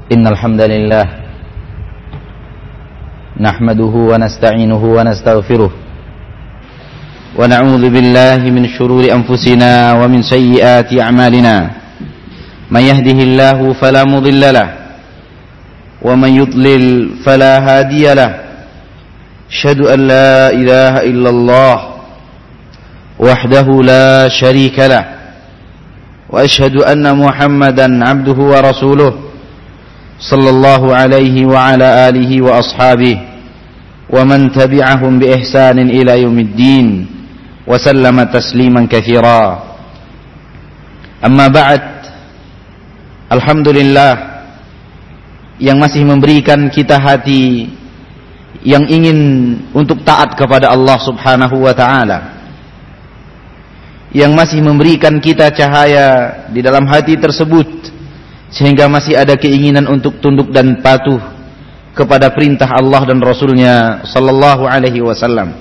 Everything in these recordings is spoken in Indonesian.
إن الحمد لله نحمده ونستعينه ونستغفره ونعوذ بالله من شرور أنفسنا ومن سيئات أعمالنا من يهده الله فلا مضل له ومن يضلل فلا هادي له أشهد أن لا إله إلا الله وحده لا شريك له وأشهد أن محمدا عبده ورسوله صلى الله عليه وعلى آله وأصحابه ومن تبعهم بإحسان إلى يوم الدين وسلم تسليما كثيرا أما بعد Alhamdulillah yang masih memberikan kita hati yang ingin untuk taat kepada Allah Subhanahu wa ta'ala, yang masih memberikan kita cahaya di dalam hati tersebut sehingga masih ada keinginan untuk tunduk dan patuh kepada perintah Allah dan Rasulnya sallallahu alaihi wasallam.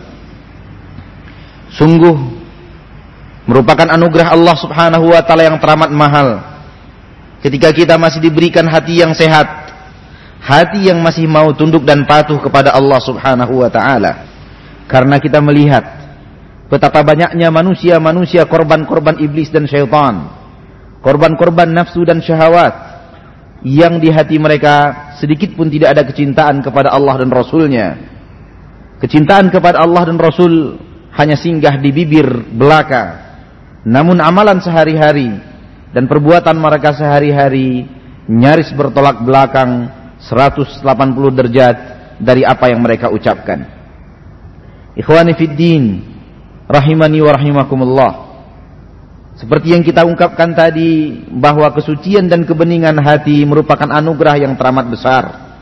Sungguh merupakan anugerah Allah Subhanahu wa ta'ala yang teramat mahal ketika kita masih diberikan hati yang sehat, hati yang masih mau tunduk dan patuh kepada Allah Subhanahu wa ta'ala. Karena kita melihat betapa banyaknya manusia-manusia korban-korban iblis dan syaitan, korban-korban nafsu dan syahwat, yang di hati mereka sedikit pun tidak ada kecintaan kepada Allah dan Rasulnya. Kecintaan kepada Allah dan Rasul hanya singgah di bibir belaka, namun amalan sehari-hari dan perbuatan mereka sehari-hari nyaris bertolak belakang 180 derajat dari apa yang mereka ucapkan. Ikhwani fid din, rahimani wa rahimakumullah. Seperti yang kita ungkapkan tadi, bahwa kesucian dan kebeningan hati merupakan anugerah yang teramat besar.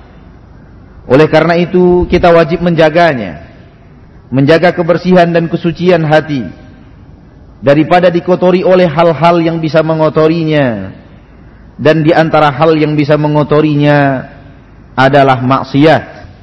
Oleh karena itu kita wajib menjaganya, menjaga kebersihan dan kesucian hati daripada dikotori oleh hal-hal yang bisa mengotorinya. Dan di antara hal yang bisa mengotorinya adalah maksiat.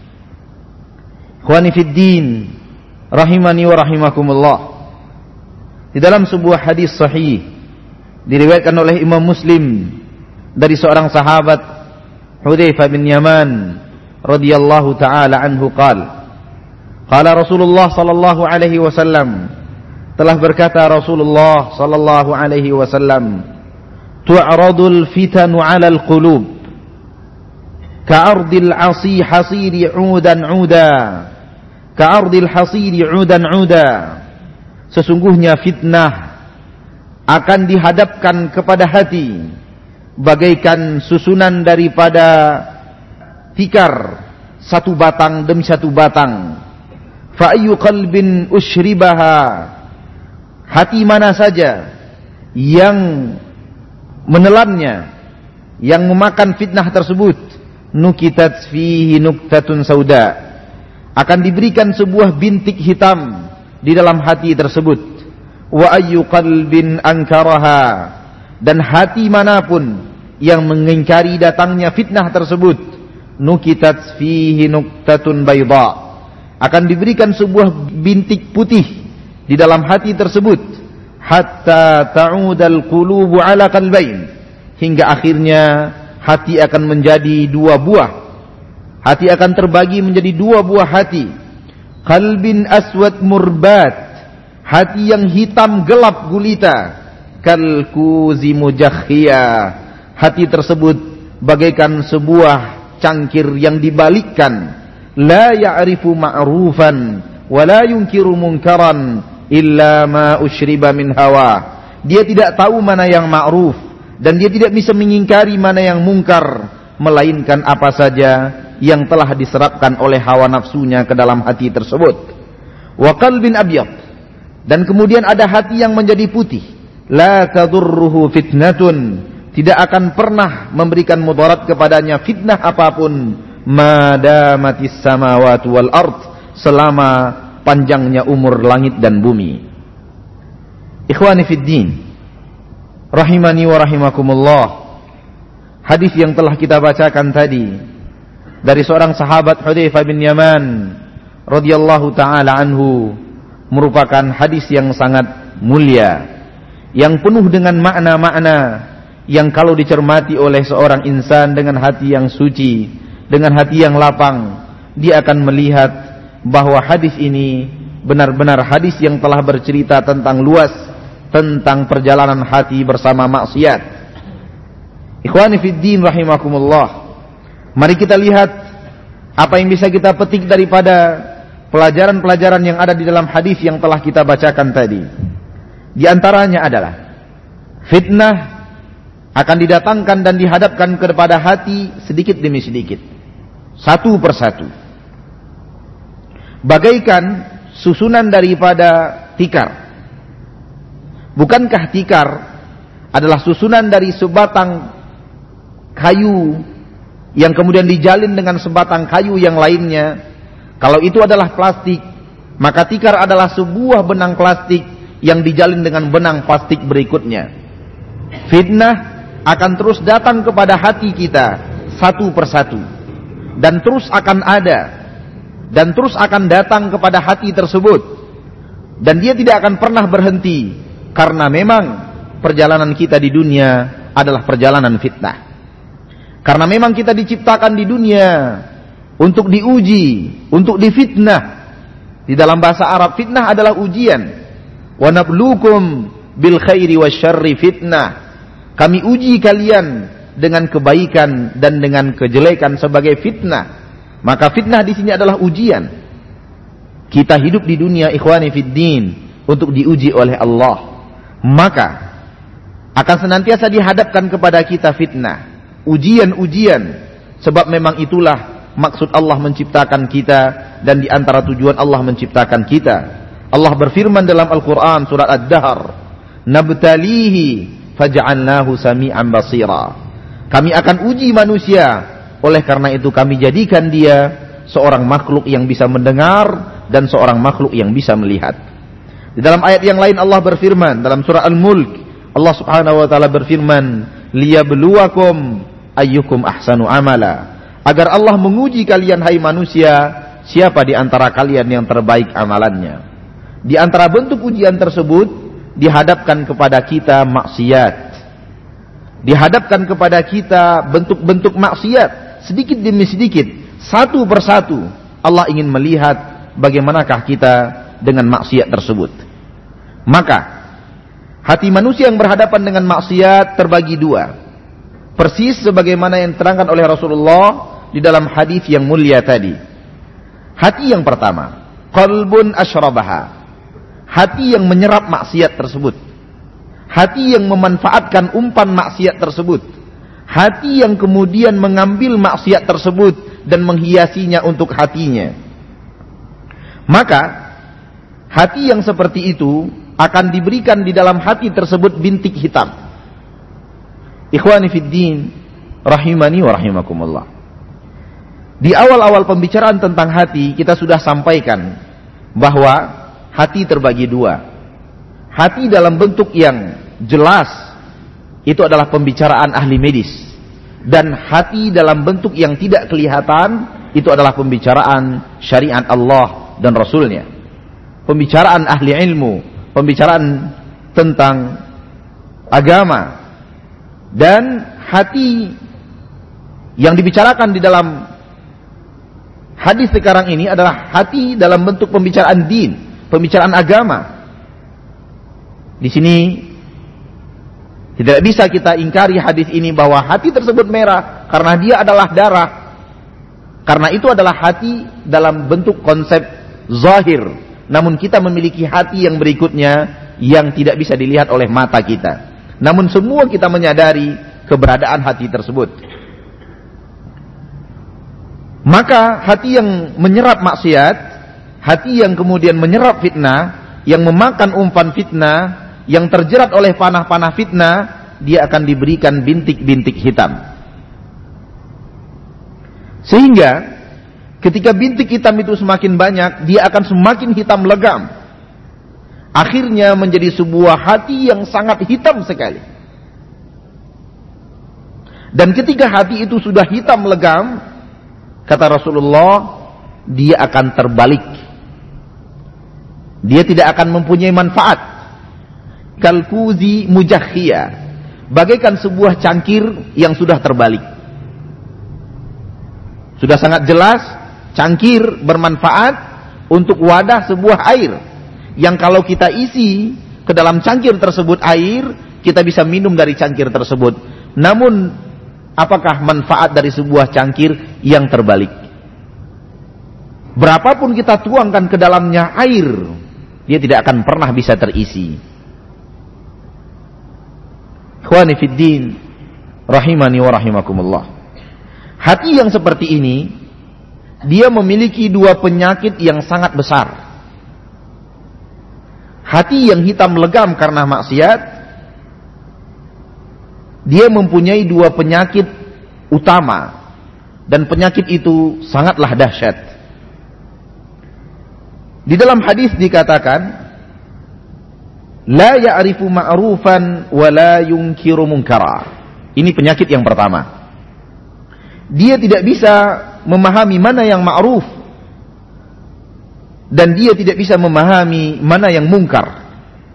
Ikhwani fid din, rahimani wa rahimakumullah. Di dalam sebuah hadis sahih diriwayatkan oleh Imam Muslim dari seorang sahabat Hudzaifah bin Yaman radhiyallahu taala anhu qala Rasulullah sallallahu alaihi wasallam, telah berkata Rasulullah sallallahu alaihi wasallam, tu'radul fitanu 'alal qulub ka'ardil 'asi hasiri 'udan 'uda, ka'ardil hasiri 'udan 'uda. Sesungguhnya fitnah akan dihadapkan kepada hati bagaikan susunan daripada tikar, satu batang demi satu batang. Fa ayyu qalbin ushribaha, hati mana saja yang menelannya, yang memakan fitnah tersebut, nukitat fihi nuktatun sauda, akan diberikan sebuah bintik hitam di dalam hati tersebut. Wa ayyu qalbin ankaraha, dan hati manapun yang mengingkari datangnya fitnah tersebut, nukitat fihi nuktatun bayda, akan diberikan sebuah bintik putih di dalam hati tersebut. Hatta ta'udal qulubu ala qalbain, hingga akhirnya hati akan menjadi dua buah. Hati akan terbagi menjadi dua buah hati. Qalbin aswad murbat, hati yang hitam gelap gulita. Kalkuzi mujakhia, hati tersebut bagaikan sebuah cangkir yang dibalikkan. La ya'rifu ma'rufan wa la yunkiru munkaran illa ma ushriba min hawa. Dia tidak tahu mana yang ma'ruf dan dia tidak bisa mengingkari mana yang mungkar, melainkan apa saja yang telah diserapkan oleh hawa nafsunya ke dalam hati tersebut. Wa qalbin abyad, dan kemudian ada hati yang menjadi putih. La tadurruhu fitnatun, tidak akan pernah memberikan mudarat kepadanya fitnah apapun, madamatis samawati wal ard, selama panjangnya umur langit dan bumi. Ikhwani fid din, rahimani wa rahimakumullah. Hadis yang telah kita bacakan tadi dari seorang sahabat Hudzaifah bin Yaman radhiyallahu taala anhu merupakan hadis yang sangat mulia, yang penuh dengan makna-makna yang kalau dicermati oleh seorang insan dengan hati yang suci, dengan hati yang lapang, dia akan melihat bahwa hadis ini benar-benar hadis yang telah bercerita tentang luas tentang perjalanan hati bersama maksiat. Ikhwani fid din rahimakumullah. Mari kita lihat apa yang bisa kita petik daripada pelajaran-pelajaran yang ada di dalam hadis yang telah kita bacakan tadi. Di antaranya adalah fitnah akan didatangkan dan dihadapkan kepada hati sedikit demi sedikit, satu persatu, bagaikan susunan daripada tikar. Bukankah tikar adalah susunan dari sebatang kayu yang kemudian dijalin dengan sebatang kayu yang lainnya? Kalau itu adalah plastik, maka tikar adalah sebuah benang plastik yang dijalin dengan benang plastik berikutnya. Fitnah akan terus datang kepada hati kita satu persatu, dan terus akan ada, dan terus akan datang kepada hati tersebut, dan dia tidak akan pernah berhenti, karena memang perjalanan kita di dunia adalah perjalanan fitnah. Karena memang kita diciptakan di dunia untuk diuji, untuk difitnah. Di dalam bahasa Arab, fitnah adalah ujian. Wa nabluukum bil khairi wasyarri fitnah. Kami uji kalian dengan kebaikan dan dengan kejelekan sebagai fitnah. Maka fitnah di sini adalah ujian. Kita hidup di dunia, ikhwani fid din, untuk diuji oleh Allah. Maka akan senantiasa dihadapkan kepada kita fitnah, ujian-ujian, sebab memang itulah maksud Allah menciptakan kita, dan di antara tujuan Allah menciptakan kita. Allah berfirman dalam Al-Quran surat Ad-Dahr, nabtalihi faj'alnahu sami'an basira. Kami akan uji manusia, oleh karena itu kami jadikan dia seorang makhluk yang bisa mendengar dan seorang makhluk yang bisa melihat. Di dalam ayat yang lain Allah berfirman dalam surah Al-Mulk, Allah Subhanahu wa taala berfirman, liyabluwakum ayyukum ahsanu amala. Agar Allah menguji kalian hai manusia, siapa di antara kalian yang terbaik amalannya. Di antara bentuk ujian tersebut dihadapkan kepada kita maksiat. Dihadapkan kepada kita bentuk-bentuk maksiat sedikit demi sedikit, satu persatu. Allah ingin melihat bagaimanakah kita dengan maksiat tersebut. Maka hati manusia yang berhadapan dengan maksiat terbagi dua, persis sebagaimana yang diterangkan oleh Rasulullah di dalam hadis yang mulia tadi. Hati yang pertama, qalbun asyrabaha, hati yang menyerap maksiat tersebut, hati yang memanfaatkan umpan maksiat tersebut, hati yang kemudian mengambil maksiat tersebut dan menghiasinya untuk hatinya. Maka hati yang seperti itu akan diberikan di dalam hati tersebut bintik hitam. Ikhwani fid din rahimani wa rahimakumullah. Di awal-awal pembicaraan tentang hati kita sudah sampaikan bahwa hati terbagi dua. Hati dalam bentuk yang jelas itu adalah pembicaraan ahli medis, dan hati dalam bentuk yang tidak kelihatan itu adalah pembicaraan syariat Allah dan Rasulnya, pembicaraan ahli ilmu, pembicaraan tentang agama. Dan hati yang dibicarakan di dalam hadis sekarang ini adalah hati dalam bentuk pembicaraan din, pembicaraan agama. Di sini tidak bisa kita ingkari hadis ini bahwa hati tersebut merah karena dia adalah darah. Karena itu adalah hati dalam bentuk konsep zahir. Namun kita memiliki hati yang berikutnya yang tidak bisa dilihat oleh mata kita. Namun semua kita menyadari keberadaan hati tersebut. Maka hati yang menyerap maksiat, hati yang kemudian menyerap fitnah, yang memakan umpan fitnah, yang terjerat oleh panah-panah fitnah, dia akan diberikan bintik-bintik hitam. Sehingga ketika bintik hitam itu semakin banyak, dia akan semakin hitam legam. Akhirnya menjadi sebuah hati yang sangat hitam sekali. Dan ketika hati itu sudah hitam legam, kata Rasulullah, dia akan terbalik. Dia tidak akan mempunyai manfaat. Kalkuzi mujakhia, bagaikan sebuah cangkir yang sudah terbalik. Sudah sangat jelas, cangkir bermanfaat untuk wadah sebuah air, yang kalau kita isi ke dalam cangkir tersebut air, kita bisa minum dari cangkir tersebut. Namun, apakah manfaat dari sebuah cangkir yang terbalik? Berapapun kita tuangkan ke dalamnya air, dia tidak akan pernah bisa terisi. Ikhwani fid din, rahimani wa rahimakumullah. Hati yang seperti ini, dia memiliki dua penyakit yang sangat besar. Hati yang hitam legam karena maksiat, dia mempunyai dua penyakit utama, dan penyakit itu sangatlah dahsyat. Di dalam hadis dikatakan, la ya'rifu ma'rufan wa la yunkiru munkara. Ini penyakit yang pertama. Dia tidak bisa memahami mana yang ma'ruf, dan dia tidak bisa memahami mana yang mungkar.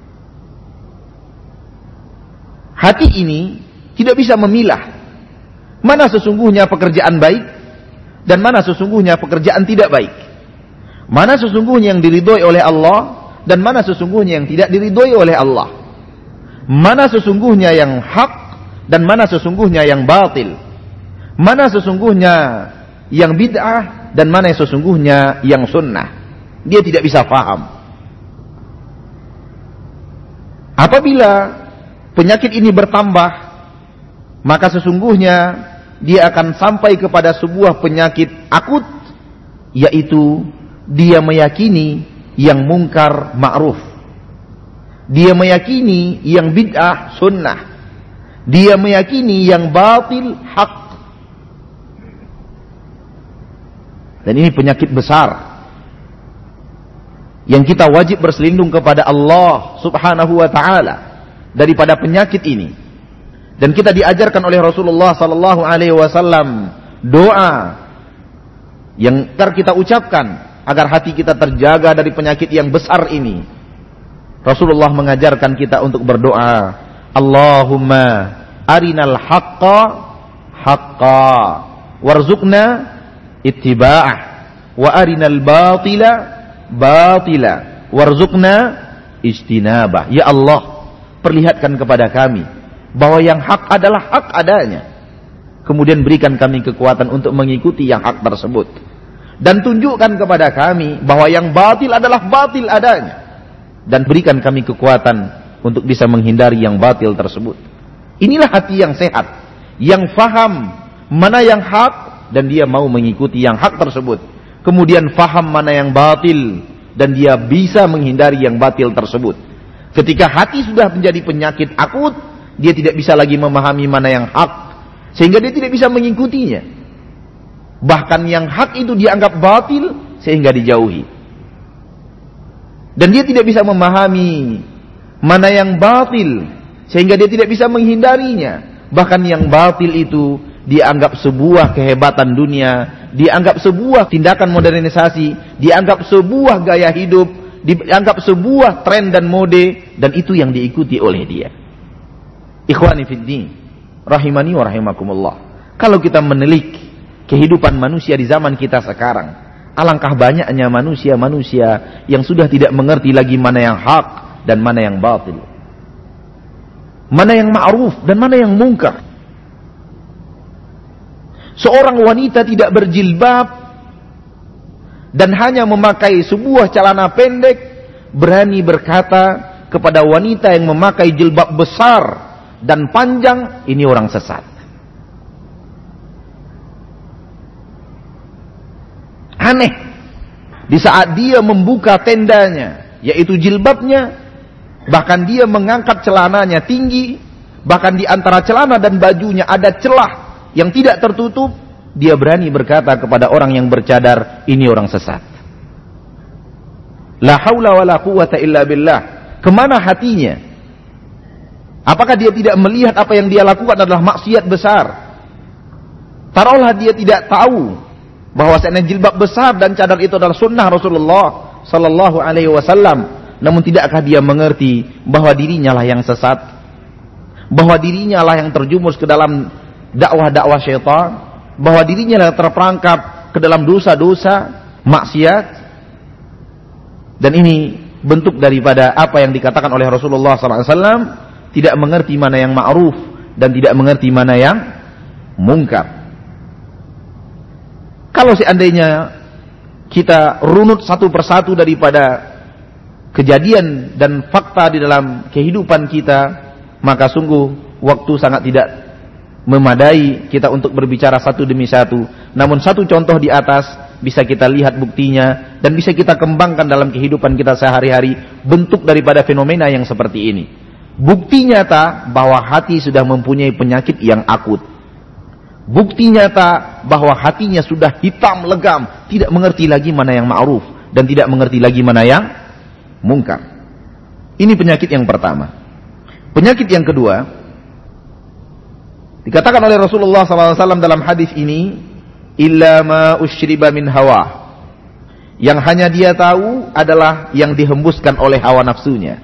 Hati ini tidak bisa memilah mana sesungguhnya pekerjaan baik dan mana sesungguhnya pekerjaan tidak baik. Mana sesungguhnya yang diridhoi oleh Allah dan mana sesungguhnya yang tidak diridhoi oleh Allah. Mana sesungguhnya yang hak dan mana sesungguhnya yang batil. Mana sesungguhnya yang bid'ah dan mana yang sesungguhnya yang sunnah. Dia tidak bisa paham. Apabila penyakit ini bertambah, maka sesungguhnya dia akan sampai kepada sebuah penyakit akut, yaitu dia meyakini yang mungkar ma'ruf, dia meyakini yang bid'ah sunnah, dia meyakini yang batil hak. Dan ini penyakit besar yang kita wajib berselindung kepada Allah subhanahu wa ta'ala daripada penyakit ini. Dan kita diajarkan oleh Rasulullah sallallahu alaihi wasallam doa yang kita ucapkan agar hati kita terjaga dari penyakit yang besar ini. Rasulullah mengajarkan kita untuk berdoa, Allahumma arinal haqqa haqqa warzuqna ittiba'ah wa arinal batila batila warzuqna ijtinabah. Ya Allah, perlihatkan kepada kami bahwa yang hak adalah hak adanya, kemudian berikan kami kekuatan untuk mengikuti yang hak tersebut, dan tunjukkan kepada kami bahwa yang batil adalah batil adanya, dan berikan kami kekuatan untuk bisa menghindari yang batil tersebut. Inilah hati yang sehat, yang faham mana yang hak dan dia mau mengikuti yang hak tersebut, kemudian faham mana yang batil dan dia bisa menghindari yang batil tersebut. Ketika hati sudah menjadi penyakit akut, dia tidak bisa lagi memahami mana yang hak, sehingga dia tidak bisa mengikutinya. Bahkan yang hak itu dianggap batil sehingga dijauhi. Dan dia tidak bisa memahami mana yang batil sehingga dia tidak bisa menghindarinya. Bahkan yang batil itu dianggap sebuah kehebatan dunia, dianggap sebuah tindakan modernisasi, dianggap sebuah gaya hidup, dianggap sebuah tren dan mode, dan itu yang diikuti oleh dia. Ikhwani fid din, rahimani wa rahimakumullah. Kalau kita menilik kehidupan manusia di zaman kita sekarang, alangkah banyaknya manusia-manusia yang sudah tidak mengerti lagi mana yang hak dan mana yang batil, mana yang ma'ruf dan mana yang mungkar. Seorang wanita tidak berjilbab dan hanya memakai sebuah celana pendek berani berkata kepada wanita yang memakai jilbab besar dan panjang, ini orang sesat. Aneh. Di saat dia membuka tendanya, yaitu jilbabnya, bahkan dia mengangkat celananya tinggi, bahkan di antara celana dan bajunya ada celah yang tidak tertutup, dia berani berkata kepada orang yang bercadar, ini orang sesat. La haula wa la quwwata illa billah. Kemana hatinya? Apakah dia tidak melihat apa yang dia lakukan adalah maksiat besar? Taruhlah dia tidak tahu bahwasanya jilbab besar dan cadar itu adalah sunnah Rasulullah sallallahu alaihi wasallam, namun tidakkah dia mengerti bahwa dirinya lah yang sesat? bahwa dirinya lah yang terjumus ke dalam dakwah-dakwah syaitan, bahwa dirinya lah terperangkap ke dalam dosa-dosa maksiat. Dan ini bentuk daripada apa yang dikatakan oleh Rasulullah SAW, tidak mengerti mana yang ma'ruf dan tidak mengerti mana yang mungkar. Kalau seandainya kita runut satu persatu daripada kejadian dan fakta di dalam kehidupan kita, maka sungguh waktu sangat tidak memadai kita untuk berbicara satu demi satu. Namun satu contoh di atas bisa kita lihat buktinya dan bisa kita kembangkan dalam kehidupan kita sehari-hari, bentuk daripada fenomena yang seperti ini. Bukti nyata bahwa hati sudah mempunyai penyakit yang akut. Bukti nyata bahwa hatinya sudah hitam legam, tidak mengerti lagi mana yang ma'ruf dan tidak mengerti lagi mana yang mungkar. Ini penyakit yang pertama. Penyakit yang kedua, dikatakan oleh Rasulullah SAW dalam hadis ini, illa ma usyriba min hawa. Yang hanya dia tahu adalah yang dihembuskan oleh hawa nafsunya.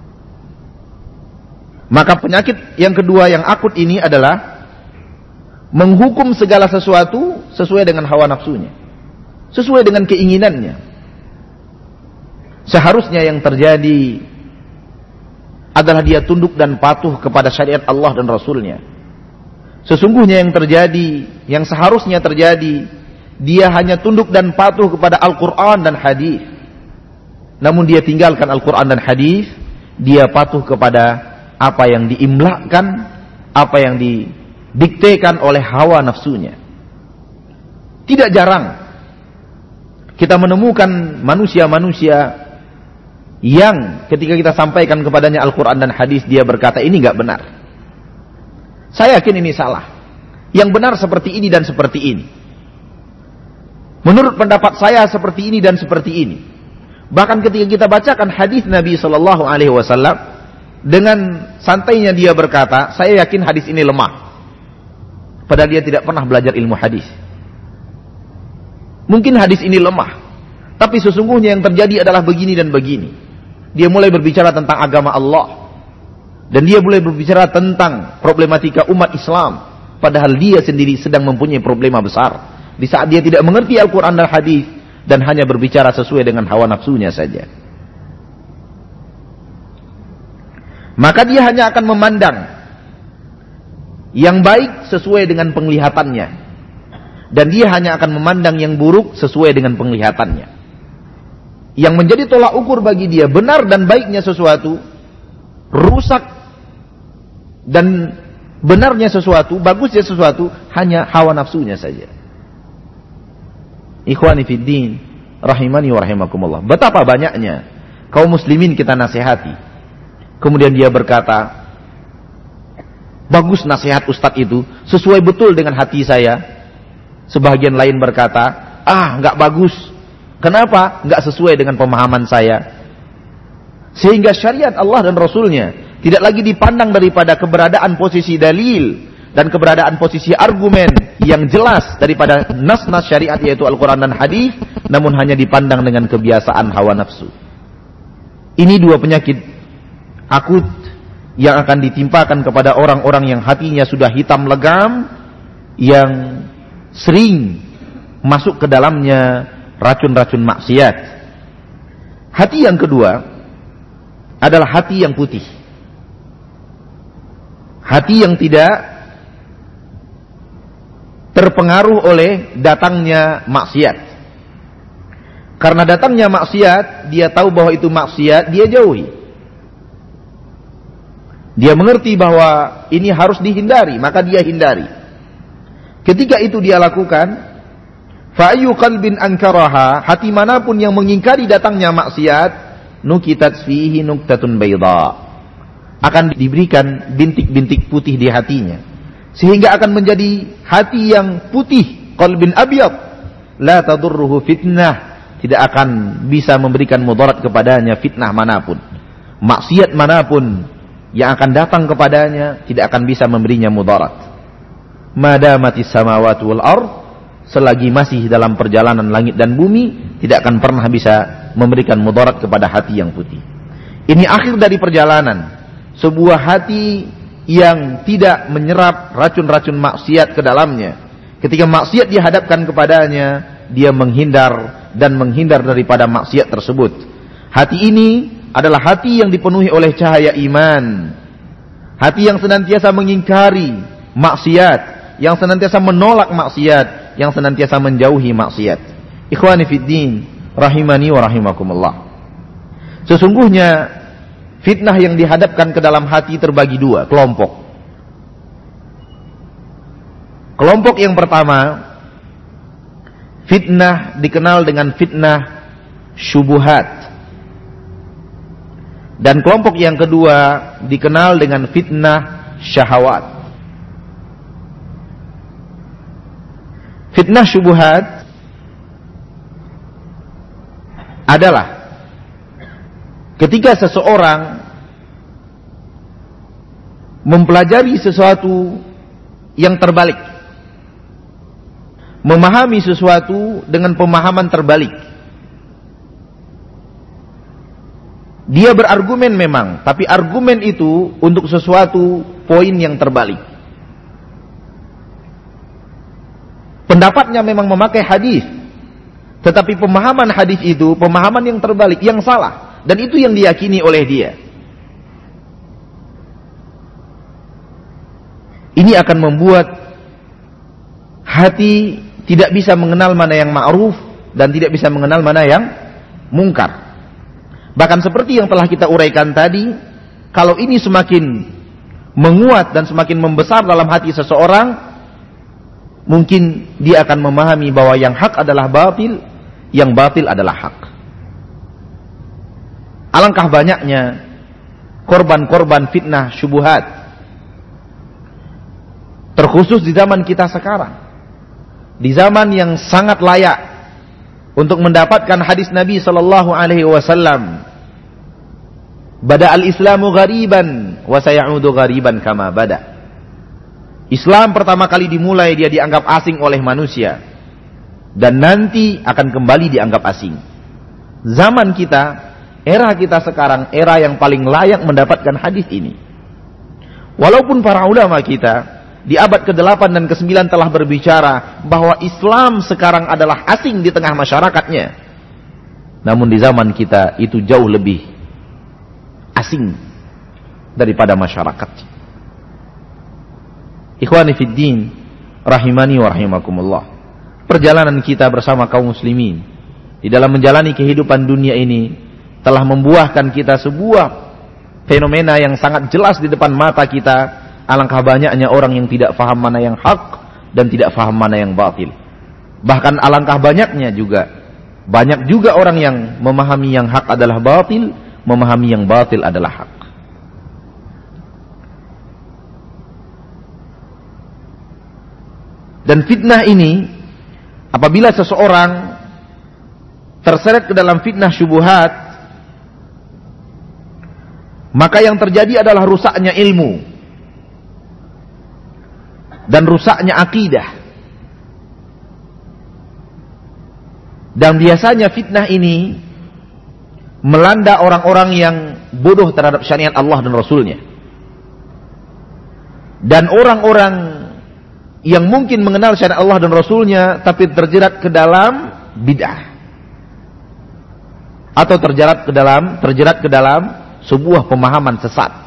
Maka penyakit yang kedua yang akut ini adalah menghukum segala sesuatu sesuai dengan hawa nafsunya, sesuai dengan keinginannya. Seharusnya yang terjadi adalah dia tunduk dan patuh kepada syariat Allah dan Rasulnya. Sesungguhnya yang terjadi, yang seharusnya terjadi, dia hanya tunduk dan patuh kepada Al-Quran dan hadis. Namun dia tinggalkan Al-Quran dan hadis, dia patuh kepada apa yang diimlakkan, apa yang didiktekan oleh hawa nafsunya. Tidak jarang kita menemukan manusia-manusia yang ketika kita sampaikan kepadanya Al-Quran dan hadis, dia berkata ini enggak benar. Saya yakin ini salah. Yang benar seperti ini dan seperti ini. Menurut pendapat saya seperti ini dan seperti ini. Bahkan ketika kita bacakan hadis Nabi SAW, dengan santainya dia berkata, saya yakin hadis ini lemah. Padahal dia tidak pernah belajar ilmu hadis. Mungkin hadis ini lemah, tapi sesungguhnya yang terjadi adalah begini dan begini. Dia mulai berbicara tentang agama Allah, dan dia mulai berbicara tentang problematika umat Islam, padahal dia sendiri sedang mempunyai problema besar di saat dia tidak mengerti Al-Quran dan hadis dan hanya berbicara sesuai dengan hawa nafsunya saja. Maka dia hanya akan memandang yang baik sesuai dengan penglihatannya, dan dia hanya akan memandang yang buruk sesuai dengan penglihatannya. Yang menjadi tolak ukur bagi dia benar dan baiknya sesuatu, rusak dan benarnya sesuatu, bagusnya sesuatu, hanya hawa nafsunya saja. Ikhwani fid din, rahimani wa rahimakumullah. Betapa banyaknya kaum muslimin kita nasihati, kemudian dia berkata, bagus nasihat ustadz itu, sesuai betul dengan hati saya. Sebagian lain berkata, enggak bagus. Kenapa? Enggak sesuai dengan pemahaman saya. Sehingga syariat Allah dan Rasulnya tidak lagi dipandang daripada keberadaan posisi dalil dan keberadaan posisi argumen yang jelas daripada nas-nas syariat yaitu Al-Quran dan hadis, namun hanya dipandang dengan kebiasaan hawa nafsu. Ini dua penyakit akut yang akan ditimpakan kepada orang-orang yang hatinya sudah hitam legam, yang sering masuk ke dalamnya racun-racun maksiat. Hati yang kedua adalah hati yang putih. Hati yang tidak terpengaruh oleh datangnya maksiat. Karena datangnya maksiat, dia tahu bahwa itu maksiat, dia jauhi. Dia mengerti bahwa ini harus dihindari, maka dia hindari. Ketika itu dia lakukan, fa ayyu qalbin ankaraha, hati manapun yang mengingkari datangnya maksiat, nukitat fihi nuktatun bayda, akan diberikan bintik-bintik putih di hatinya, sehingga akan menjadi hati yang putih, qalbin abyad, la tadurruhu fitnah, tidak akan bisa memberikan mudarat kepadanya fitnah manapun, maksiat manapun yang akan datang kepadanya tidak akan bisa memberinya mudarat. Madamatis samawati wal ard, selagi masih dalam perjalanan langit dan bumi, tidak akan pernah bisa memberikan mudarat kepada hati yang putih. Ini akhir dari perjalanan. Sebuah hati yang tidak menyerap racun-racun maksiat ke dalamnya. Ketika maksiat dihadapkan kepadanya, dia menghindar dan menghindar daripada maksiat tersebut. Hati ini adalah hati yang dipenuhi oleh cahaya iman. Hati yang senantiasa mengingkari maksiat, yang senantiasa menolak maksiat, yang senantiasa menjauhi maksiat. Ikhwani fiddin, rahimani wa rahimakumullah. Sesungguhnya fitnah yang dihadapkan ke dalam hati terbagi dua kelompok. Kelompok yang pertama, fitnah dikenal dengan fitnah syubuhat. Dan kelompok yang kedua dikenal dengan fitnah syahwat. Fitnah syubuhat adalah ketika seseorang mempelajari sesuatu yang terbalik, memahami sesuatu dengan pemahaman terbalik. Dia berargumen memang, tapi argumen itu untuk sesuatu poin yang terbalik. Pendapatnya memang memakai hadis, tetapi pemahaman hadis itu pemahaman yang terbalik, yang salah, dan itu yang diyakini oleh dia. Ini akan membuat hati tidak bisa mengenal mana yang ma'ruf dan tidak bisa mengenal mana yang mungkar. Bahkan seperti yang telah kita uraikan tadi, kalau ini semakin menguat dan semakin membesar dalam hati seseorang, mungkin dia akan memahami bahwa yang hak adalah batil, yang batil adalah hak. Alangkah banyaknya korban-korban fitnah syubuhat, terkhusus di zaman kita sekarang, di zaman yang sangat layak untuk mendapatkan hadis Nabi sallallahu alaihi wasallam, bada'al islamu ghariban wa sayaudu ghariban kama bada. Islam pertama kali dimulai dia dianggap asing oleh manusia dan nanti akan kembali dianggap asing. Zaman kita, era kita sekarang, era yang paling layak mendapatkan hadis ini. Walaupun para ulama kita di abad ke-8 dan ke-9 telah berbicara bahwa Islam sekarang adalah asing di tengah masyarakatnya, namun di zaman kita itu jauh lebih asing daripada masyarakat. Ikhwani fiddin, rahimani wa rahimakumullah. Perjalanan kita bersama kaum muslimin di dalam menjalani kehidupan dunia ini telah membuahkan kita sebuah fenomena yang sangat jelas di depan mata kita. Alangkah banyaknya orang yang tidak faham mana yang hak dan tidak faham mana yang batil. Bahkan alangkah banyaknya juga, banyak juga orang yang memahami yang hak adalah batil, memahami yang batil adalah hak. Dan fitnah ini, apabila seseorang terseret ke dalam fitnah syubuhat, maka yang terjadi adalah rusaknya ilmu dan rusaknya akidah. Dan biasanya fitnah ini melanda orang-orang yang bodoh terhadap syariat Allah dan Rasulnya. Dan orang-orang yang mungkin mengenal syariat Allah dan Rasulnya tapi terjerat ke dalam bid'ah, atau terjerat ke dalam sebuah pemahaman sesat.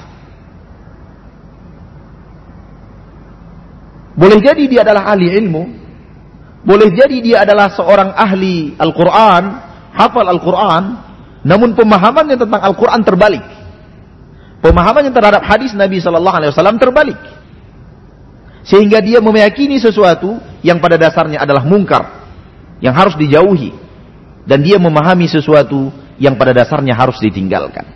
Boleh jadi dia adalah ahli ilmu, boleh jadi dia adalah seorang ahli Al-Quran, hafal Al-Quran, namun pemahamannya tentang Al-Quran terbalik. Pemahamannya terhadap hadis Nabi SAW terbalik. Sehingga dia meyakini sesuatu yang pada dasarnya adalah mungkar, yang harus dijauhi. Dan dia memahami sesuatu yang pada dasarnya harus ditinggalkan.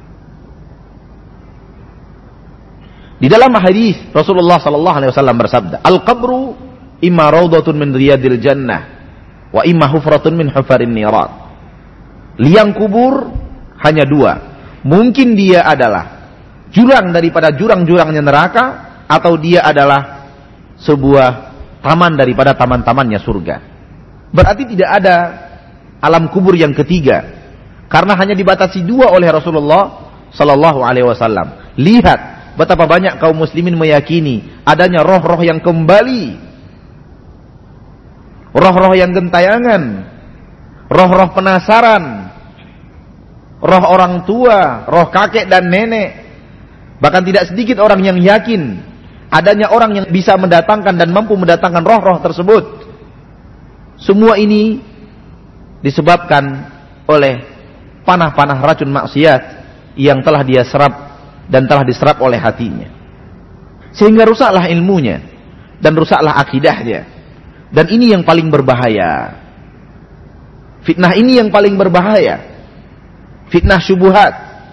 Di dalam hadis Rasulullah SAW bersabda, Al-qabru imma rawdatun min riyadil jannah wa imma hufratun min hufarin nirat. Liang kubur hanya dua. Mungkin dia adalah jurang daripada jurang-jurangnya neraka, atau dia adalah sebuah taman daripada taman-tamannya surga. Berarti tidak ada alam kubur yang ketiga, karena hanya dibatasi dua oleh Rasulullah SAW. Lihat, betapa banyak kaum muslimin meyakini adanya roh-roh yang kembali, roh-roh yang gentayangan, roh-roh penasaran, roh orang tua, roh kakek dan nenek. Bahkan tidak sedikit orang yang yakin adanya orang yang bisa mendatangkan dan mampu mendatangkan roh-roh tersebut. Semua ini disebabkan oleh panah-panah racun maksiat yang telah dia serap dan telah diserap oleh hatinya. Sehingga rusaklah ilmunya dan rusaklah akidahnya. Dan ini yang paling berbahaya. Fitnah ini yang paling berbahaya. Fitnah syubhat.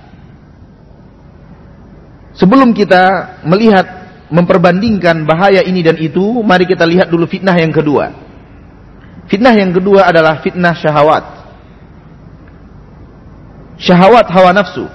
Sebelum kita melihat, memperbandingkan bahaya ini dan itu, mari kita lihat dulu fitnah yang kedua. Fitnah yang kedua adalah fitnah syahwat. Syahwat hawa nafsu.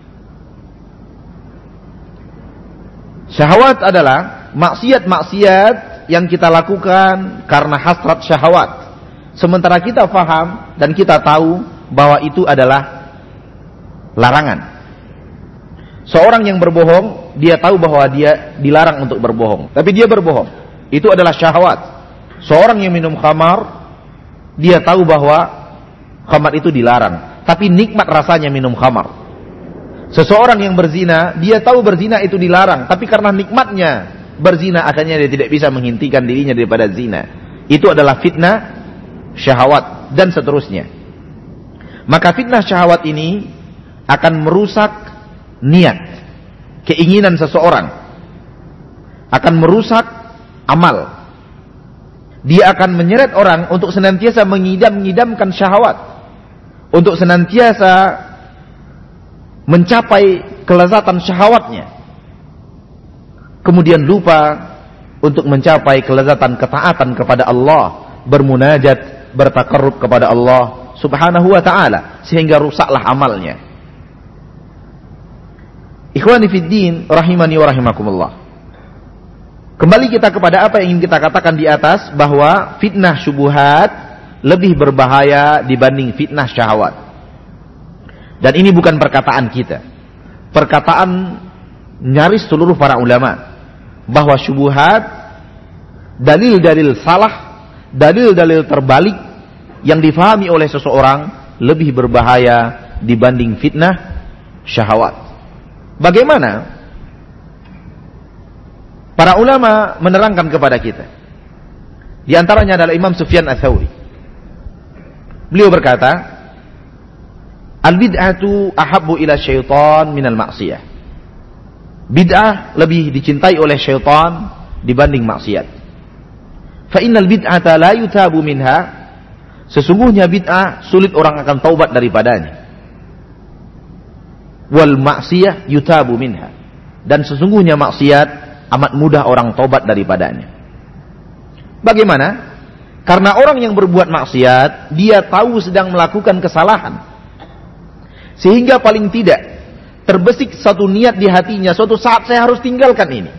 Syahwat adalah maksiat-maksiat yang kita lakukan karena hasrat syahwat. Sementara kita faham dan kita tahu bahwa itu adalah larangan. Seorang yang berbohong, dia tahu bahwa dia dilarang untuk berbohong, tapi dia berbohong. Itu adalah syahwat. Seorang yang minum khamar, dia tahu bahwa khamar itu dilarang, tapi nikmat rasanya minum khamar. Seseorang yang berzina, dia tahu berzina itu dilarang, tapi karena nikmatnya berzina, akhirnya dia tidak bisa menghentikan dirinya daripada zina. Itu adalah fitnah syahwat dan seterusnya. Maka fitnah syahwat ini akan merusak niat, keinginan seseorang, akan merusak amal. Dia akan menyeret orang untuk senantiasa mengidam-idamkan syahwat, untuk senantiasa mencapai kelezatan syahwatnya, kemudian lupa untuk mencapai kelezatan ketaatan kepada Allah, bermunajat, bertakarrub kepada Allah subhanahu wa ta'ala, sehingga rusaklah amalnya. Ikhwani fiddin, rahimani wa rahimakumullah. Kembali kita kepada apa yang ingin kita katakan di atas, bahwa fitnah syubhat lebih berbahaya dibanding fitnah syahwat. Dan ini bukan perkataan kita, perkataan nyaris seluruh para ulama, bahwa syubhat, dalil-dalil salah, dalil-dalil terbalik yang difahami oleh seseorang lebih berbahaya dibanding fitnah syahwat. Bagaimana? Para ulama menerangkan kepada kita. Di antaranya adalah Imam Sufyan Ats-Tsauri. Beliau berkata, al-bid'atu ahabbu ila syaitan minal maksiyah. Bid'ah lebih dicintai oleh syaitan dibanding maksiat. Fa innal bid'ata la yutabu minha. Sesungguhnya bid'ah sulit orang akan taubat daripadanya. Wal maksiyah yutabu minha. Dan sesungguhnya maksiat amat mudah orang taubat daripadanya. Bagaimana? Karena orang yang berbuat maksiat, dia tahu sedang melakukan kesalahan. Sehingga paling tidak terbesik satu niat di hatinya, suatu saat saya harus tinggalkan ini.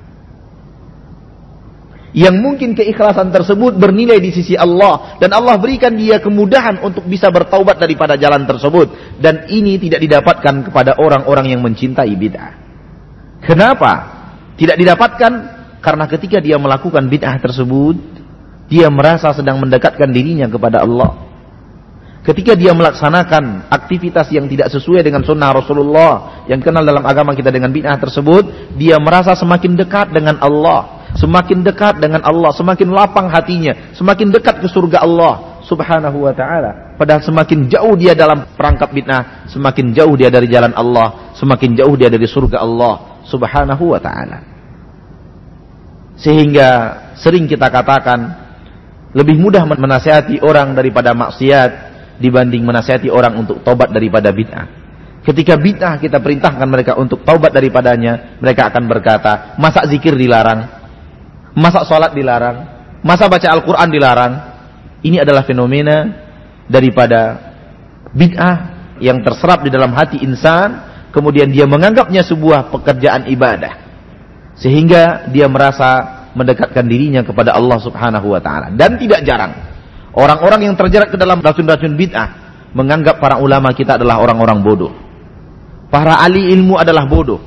Yang mungkin keikhlasan tersebut bernilai di sisi Allah, dan Allah berikan dia kemudahan untuk bisa bertaubat daripada jalan tersebut. Dan ini tidak didapatkan kepada orang-orang yang mencintai bid'ah. Kenapa tidak didapatkan? Karena ketika dia melakukan bid'ah tersebut, dia merasa sedang mendekatkan dirinya kepada Allah. Ketika dia melaksanakan aktivitas yang tidak sesuai dengan sunnah Rasulullah yang kenal dalam agama kita dengan bid'ah tersebut, dia merasa semakin dekat dengan Allah, semakin dekat dengan Allah, semakin lapang hatinya, semakin dekat ke surga Allah subhanahu wa ta'ala. Padahal semakin jauh dia dalam perangkap bid'ah, semakin jauh dia dari jalan Allah, semakin jauh dia dari surga Allah subhanahu wa ta'ala. Sehingga sering kita katakan, lebih mudah menasihati orang daripada maksiat dibanding menasihati orang untuk taubat daripada bid'ah. Ketika bid'ah kita perintahkan mereka untuk taubat daripadanya, mereka akan berkata, masa zikir dilarang? Masa salat dilarang? Masa baca Al-Quran dilarang? Ini adalah fenomena daripada bid'ah yang terserap di dalam hati insan, kemudian dia menganggapnya sebuah pekerjaan ibadah, sehingga dia merasa mendekatkan dirinya kepada Allah subhanahu wa ta'ala. Dan tidak jarang orang-orang yang terjerat ke dalam racun-racun bid'ah menganggap para ulama kita adalah orang-orang bodoh. Para ahli ilmu adalah bodoh.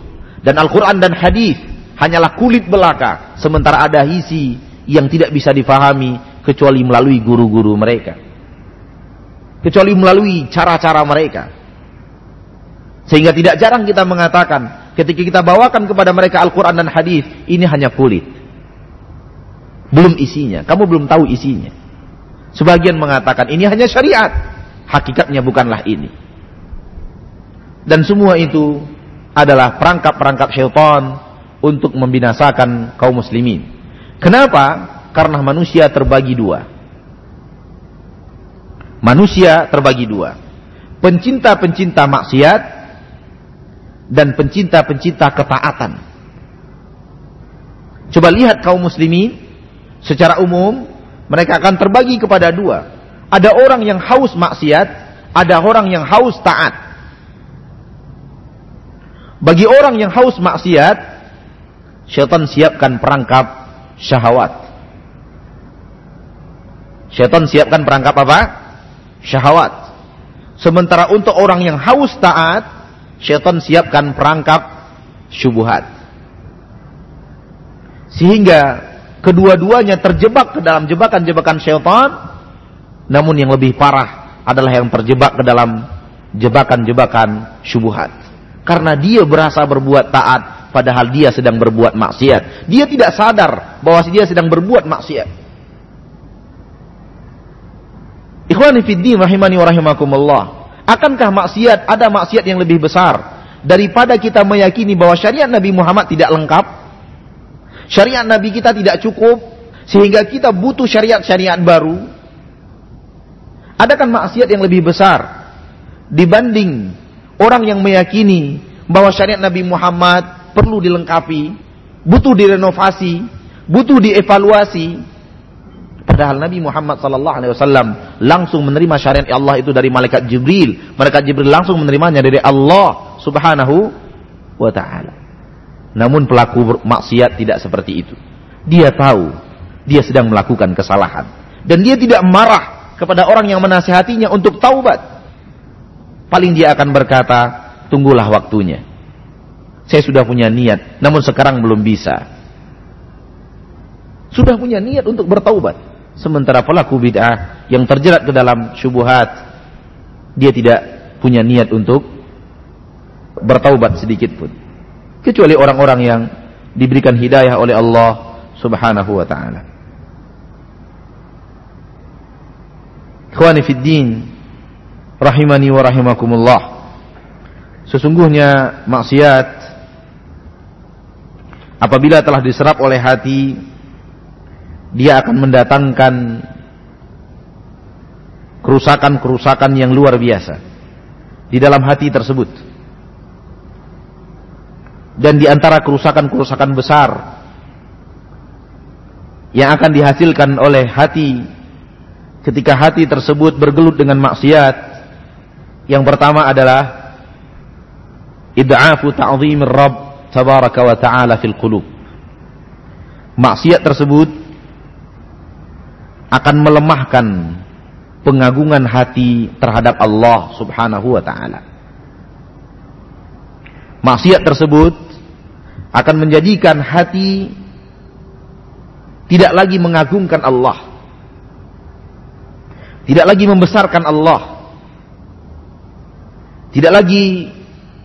Dan Al-Quran dan hadis hanyalah kulit belaka, sementara ada isi yang tidak bisa difahami kecuali melalui guru-guru mereka, kecuali melalui cara-cara mereka. Sehingga tidak jarang kita mengatakan ketika kita bawakan kepada mereka Al-Quran dan hadis, ini hanya kulit, belum isinya, kamu belum tahu isinya. Sebagian mengatakan ini hanya syariat, hakikatnya bukanlah ini. Dan semua itu adalah perangkap-perangkap syaitan untuk membinasakan kaum muslimin. Kenapa? Karena manusia terbagi dua. Manusia terbagi dua. Pencinta-pencinta maksiat dan pencinta-pencinta ketaatan. Coba lihat kaum muslimin secara umum, mereka akan terbagi kepada dua. Ada orang yang haus maksiat, ada orang yang haus taat. Bagi orang yang haus maksiat, syaitan siapkan perangkap syahwat. Syaitan siapkan perangkap apa? Syahwat. Sementara untuk orang yang haus taat, syaitan siapkan perangkap syubhat. Sehingga kedua-duanya terjebak ke dalam jebakan-jebakan syaitan, namun yang lebih parah adalah yang terjebak ke dalam jebakan-jebakan syubhat. Karena dia berasa berbuat taat, padahal dia sedang berbuat maksiat. Dia tidak sadar bahwa dia sedang berbuat maksiat. Ikhwani fiddin rahimani wa rahimakumullah. Akankah maksiat, ada maksiat yang lebih besar daripada kita meyakini bahwa syariat Nabi Muhammad tidak lengkap? Syariat Nabi kita tidak cukup, sehingga kita butuh syariat-syariat baru? Adakah maksiat yang lebih besar dibanding orang yang meyakini bahwa syariat Nabi Muhammad perlu dilengkapi, butuh direnovasi, butuh dievaluasi? Padahal Nabi Muhammad SAW langsung menerima syariat Allah itu dari malaikat Jibril. Malaikat Jibril langsung menerimanya dari Allah Subhanahu wa ta'ala. Namun pelaku maksiat tidak seperti itu. Dia tahu dia sedang melakukan kesalahan, dan dia tidak marah kepada orang yang menasihatinya untuk taubat. Paling dia akan berkata, tunggulah waktunya. Saya sudah punya niat, namun sekarang belum bisa. Sudah punya niat untuk bertaubat. Sementara pelaku bid'ah yang terjerat ke dalam syubhat, dia tidak punya niat untuk bertaubat sedikit pun. Kecuali orang-orang yang diberikan hidayah oleh Allah Subhanahu wa ta'ala. Ikhwani fiddin rahimani wa rahimakumullah. Sesungguhnya maksiat apabila telah diserap oleh hati, dia akan mendatangkan kerusakan-kerusakan yang luar biasa di dalam hati tersebut. Dan di antara kerusakan-kerusakan besar yang akan dihasilkan oleh hati ketika hati tersebut bergelut dengan maksiat, yang pertama adalah id'afu ta'zimir Rabb tabaraka wa ta'ala fil qulub. Maksiat tersebut akan melemahkan pengagungan hati terhadap Allah Subhanahu wa ta'ala. Maksiat tersebut akan menjadikan hati tidak lagi mengagungkan Allah, tidak lagi membesarkan Allah, tidak lagi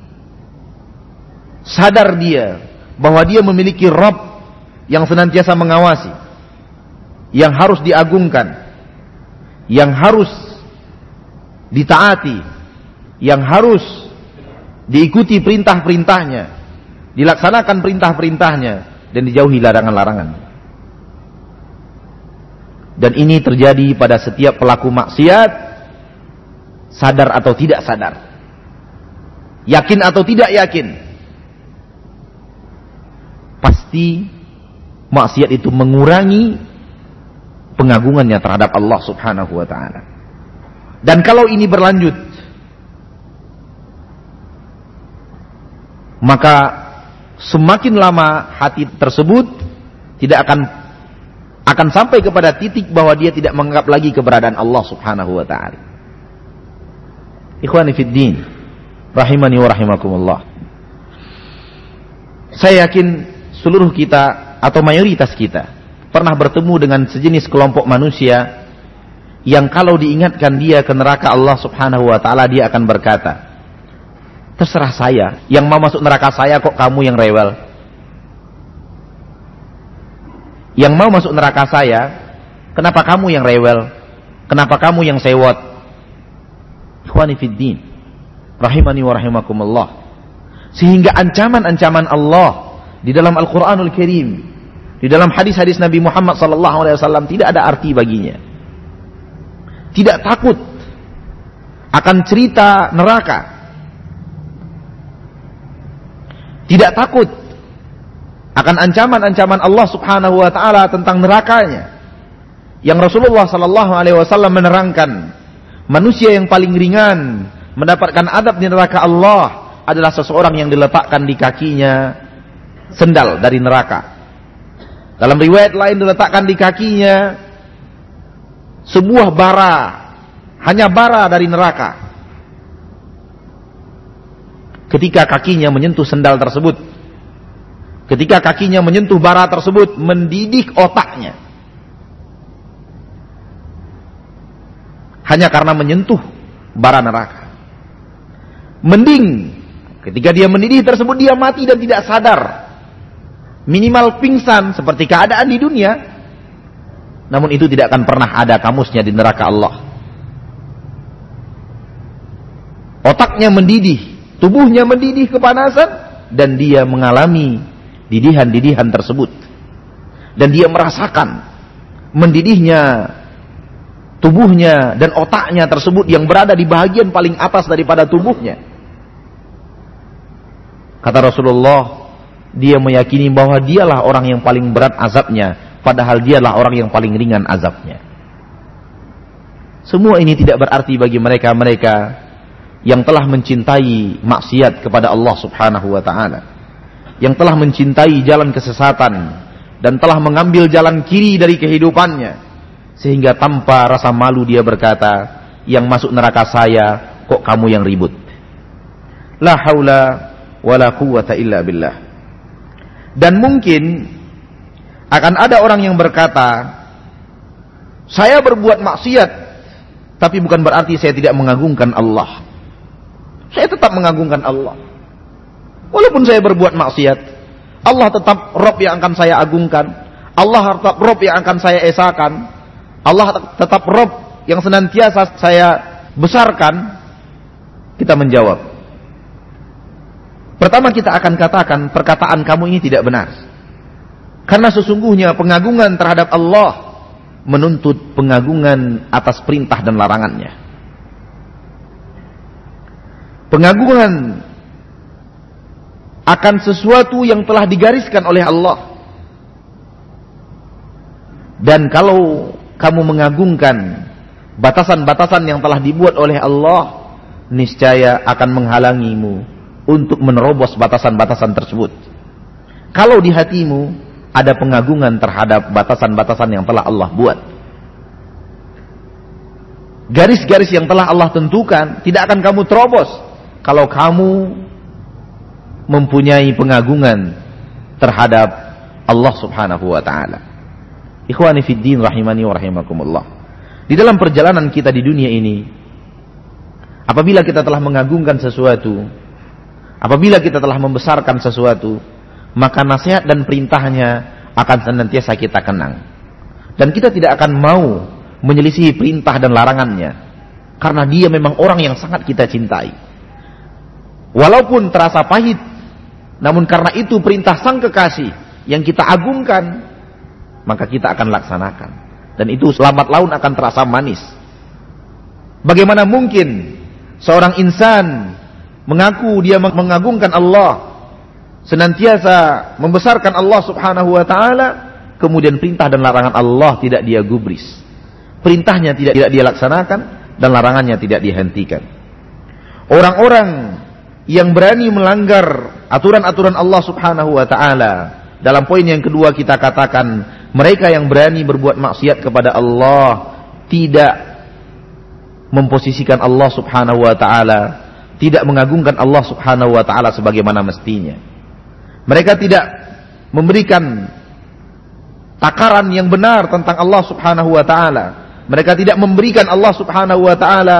sadar dia bahwa dia memiliki Rabb yang senantiasa mengawasi, yang harus diagungkan, yang harus ditaati, yang harus diikuti perintah-perintahnya, dilaksanakan perintah-perintahnya, dan dijauhi larangan-larangan. Dan ini terjadi pada setiap pelaku maksiat, sadar atau tidak sadar, yakin atau tidak yakin. Pasti maksiat itu mengurangi pengagungannya terhadap Allah Subhanahu wa ta'ala. Dan kalau ini berlanjut, maka semakin lama hati tersebut tidak akan sampai kepada titik bahwa dia tidak menganggap lagi keberadaan Allah Subhanahu wa ta'ala. Ikhwani fiddin rahimani wa rahimakumullah. Saya yakin seluruh kita atau mayoritas kita pernah bertemu dengan sejenis kelompok manusia yang kalau diingatkan dia ke neraka Allah Subhanahu wa taala, dia akan berkata, "Terserah saya, yang mau masuk neraka saya kok kamu yang rewel. Yang mau masuk neraka saya, kenapa kamu yang rewel? Kenapa kamu yang sewot?" Ikhwani fiddin, rahimani wa rahimakumullah. Sehingga ancaman-ancaman Allah di dalam Al-Qur'anul Karim, di dalam hadis-hadis Nabi Muhammad SAW tidak ada arti baginya. Tidak takut akan cerita neraka. Tidak takut akan ancaman-ancaman Allah Subhanahu wa taala tentang nerakanya. Yang Rasulullah SAW menerangkan, manusia yang paling ringan mendapatkan adab di neraka Allah adalah seseorang yang diletakkan di kakinya sendal dari neraka. Dalam riwayat lain diletakkan di kakinya sebuah bara, hanya bara dari neraka. Ketika kakinya menyentuh sendal tersebut, ketika kakinya menyentuh bara tersebut, mendidih otaknya. Hanya karena menyentuh bara neraka. Mending ketika dia mendidih tersebut dia mati dan tidak sadar. Minimal pingsan seperti keadaan di dunia. Namun itu tidak akan pernah ada kamusnya di neraka Allah. Otaknya mendidih, tubuhnya mendidih kepanasan, dan dia mengalami didihan-didihan tersebut. Dan dia merasakan mendidihnya tubuhnya dan otaknya tersebut yang berada di bagian paling atas daripada tubuhnya. Kata Rasulullah, dia meyakini bahwa dialah orang yang paling berat azabnya, padahal dialah orang yang paling ringan azabnya. Semua ini tidak berarti bagi mereka-mereka yang telah mencintai maksiat kepada Allah Subhanahu wa taala, yang telah mencintai jalan kesesatan dan telah mengambil jalan kiri dari kehidupannya, sehingga tanpa rasa malu dia berkata, "Yang masuk neraka saya, kok kamu yang ribut?" La haula wala quwwata illa billah. Dan mungkin akan ada orang yang berkata, "Saya berbuat maksiat, tapi bukan berarti saya tidak mengagungkan Allah. Saya tetap mengagungkan Allah. Walaupun saya berbuat maksiat, Allah tetap Rabb yang akan saya agungkan. Allah tetap Rabb yang akan saya esakan. Allah tetap Rabb yang senantiasa saya besarkan." Kita menjawab, pertama kita akan katakan, perkataan kamu ini tidak benar. Karena sesungguhnya pengagungan terhadap Allah menuntut pengagungan atas perintah dan larangannya. Pengagungan akan sesuatu yang telah digariskan oleh Allah. Dan kalau kamu mengagungkan batasan-batasan yang telah dibuat oleh Allah, niscaya akan menghalangimu untuk menerobos batasan-batasan tersebut. Kalau di hatimu ada pengagungan terhadap batasan-batasan yang telah Allah buat, garis-garis yang telah Allah tentukan, tidak akan kamu terobos kalau kamu mempunyai pengagungan terhadap Allah Subhanahu wa taala. Ikhwani fiddin rahimani wa rahimakumullah. Di dalam perjalanan kita di dunia ini, apabila kita telah mengagungkan sesuatu, apabila kita telah membesarkan sesuatu, maka nasihat dan perintahnya akan senantiasa kita kenang. Dan kita tidak akan mau menyelisihi perintah dan larangannya, karena dia memang orang yang sangat kita cintai. Walaupun terasa pahit, namun karena itu perintah sang kekasih yang kita agungkan, maka kita akan laksanakan. Dan itu lambat laun akan terasa manis. Bagaimana mungkin seorang insan mengaku dia mengagungkan Allah, senantiasa membesarkan Allah Subhanahu wa taala, kemudian perintah dan larangan Allah tidak dia gubris. Perintahnya tidak dia laksanakan dan larangannya tidak dihentikan. Orang-orang yang berani melanggar aturan-aturan Allah Subhanahu wa taala, dalam poin yang kedua kita katakan, mereka yang berani berbuat maksiat kepada Allah tidak memposisikan Allah Subhanahu wa taala, tidak mengagungkan Allah Subhanahu wa taala sebagaimana mestinya. Mereka tidak memberikan takaran yang benar tentang Allah Subhanahu wa taala. Mereka tidak memberikan Allah Subhanahu wa taala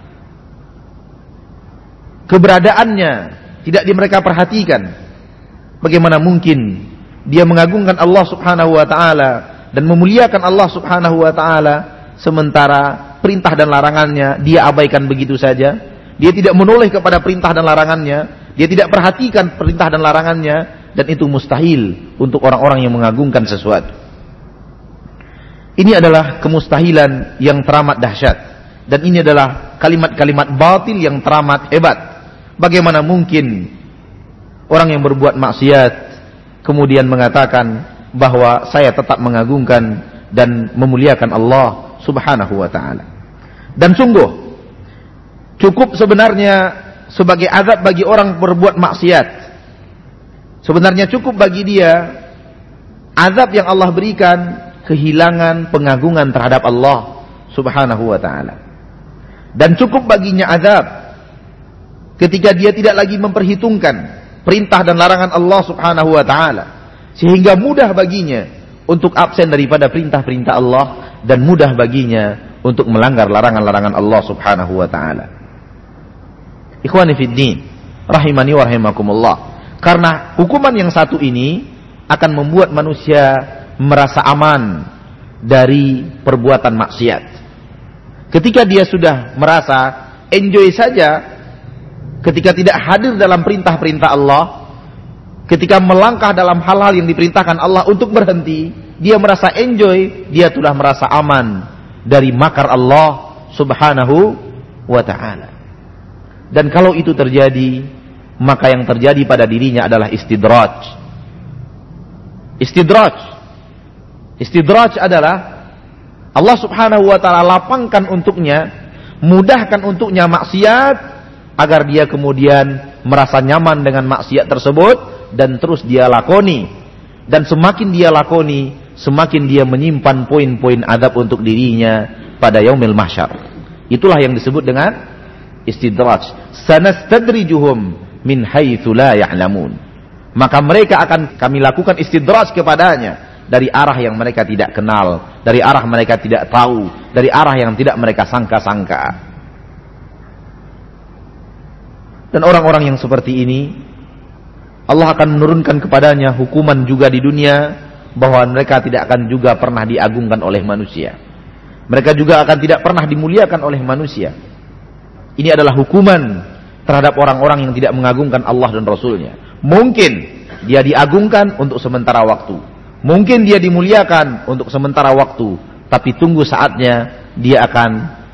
keberadaannya, tidak mereka perhatikan. Bagaimana mungkin dia mengagungkan Allah Subhanahu wa taala dan memuliakan Allah Subhanahu wa taala sementara perintah dan larangannya dia abaikan begitu saja. Dia tidak menoleh kepada perintah dan larangannya, dia tidak perhatikan perintah dan larangannya, dan itu mustahil untuk orang-orang yang mengagungkan sesuatu. Ini adalah kemustahilan yang teramat dahsyat, dan ini adalah kalimat-kalimat batil yang teramat hebat. Bagaimana mungkin orang yang berbuat maksiat kemudian mengatakan bahwa saya tetap mengagungkan dan memuliakan Allah Subhanahu wa taala. Dan sungguh cukup sebenarnya sebagai azab bagi orang berbuat maksiat. Sebenarnya cukup bagi dia azab yang Allah berikan, kehilangan pengagungan terhadap Allah Subhanahu wa taala. Dan cukup baginya azab ketika dia tidak lagi memperhitungkan perintah dan larangan Allah Subhanahu wa taala, sehingga mudah baginya untuk absen daripada perintah-perintah Allah dan mudah baginya untuk melanggar larangan-larangan Allah Subhanahu wa taala. Ikhwani fid din, rahimani wa rahimakumullah. Karena hukuman yang satu ini akan membuat manusia merasa aman dari perbuatan maksiat. Ketika dia sudah merasa enjoy saja ketika tidak hadir dalam perintah-perintah Allah, ketika melangkah dalam hal-hal yang diperintahkan Allah untuk berhenti, dia merasa enjoy, dia telah merasa aman dari makar Allah Subhanahu wa ta'ala. Dan kalau itu terjadi, maka yang terjadi pada dirinya adalah istidraj. Istidraj adalah Allah Subhanahu wa ta'ala lapangkan untuknya, mudahkan untuknya maksiat, agar dia kemudian merasa nyaman dengan maksiat tersebut dan terus dia lakoni. Dan semakin dia lakoni, semakin dia menyimpan poin-poin adab untuk dirinya pada yaumil mahsyar. Itulah yang disebut dengan istidraj. Sanastadrijuhum min haitsu la ya'lamun. Maka mereka akan kami lakukan istidraj kepadanya dari arah yang mereka tidak kenal, dari arah mereka tidak tahu, dari arah yang tidak mereka sangka-sangka. Dan orang-orang yang seperti ini Allah akan menurunkan kepadanya hukuman juga di dunia, bahwa mereka tidak akan juga pernah diagungkan oleh manusia. Mereka juga akan tidak pernah dimuliakan oleh manusia. Ini adalah hukuman terhadap orang-orang yang tidak mengagungkan Allah dan Rasulnya. Mungkin dia diagungkan untuk sementara waktu, mungkin dia dimuliakan untuk sementara waktu, tapi tunggu saatnya dia akan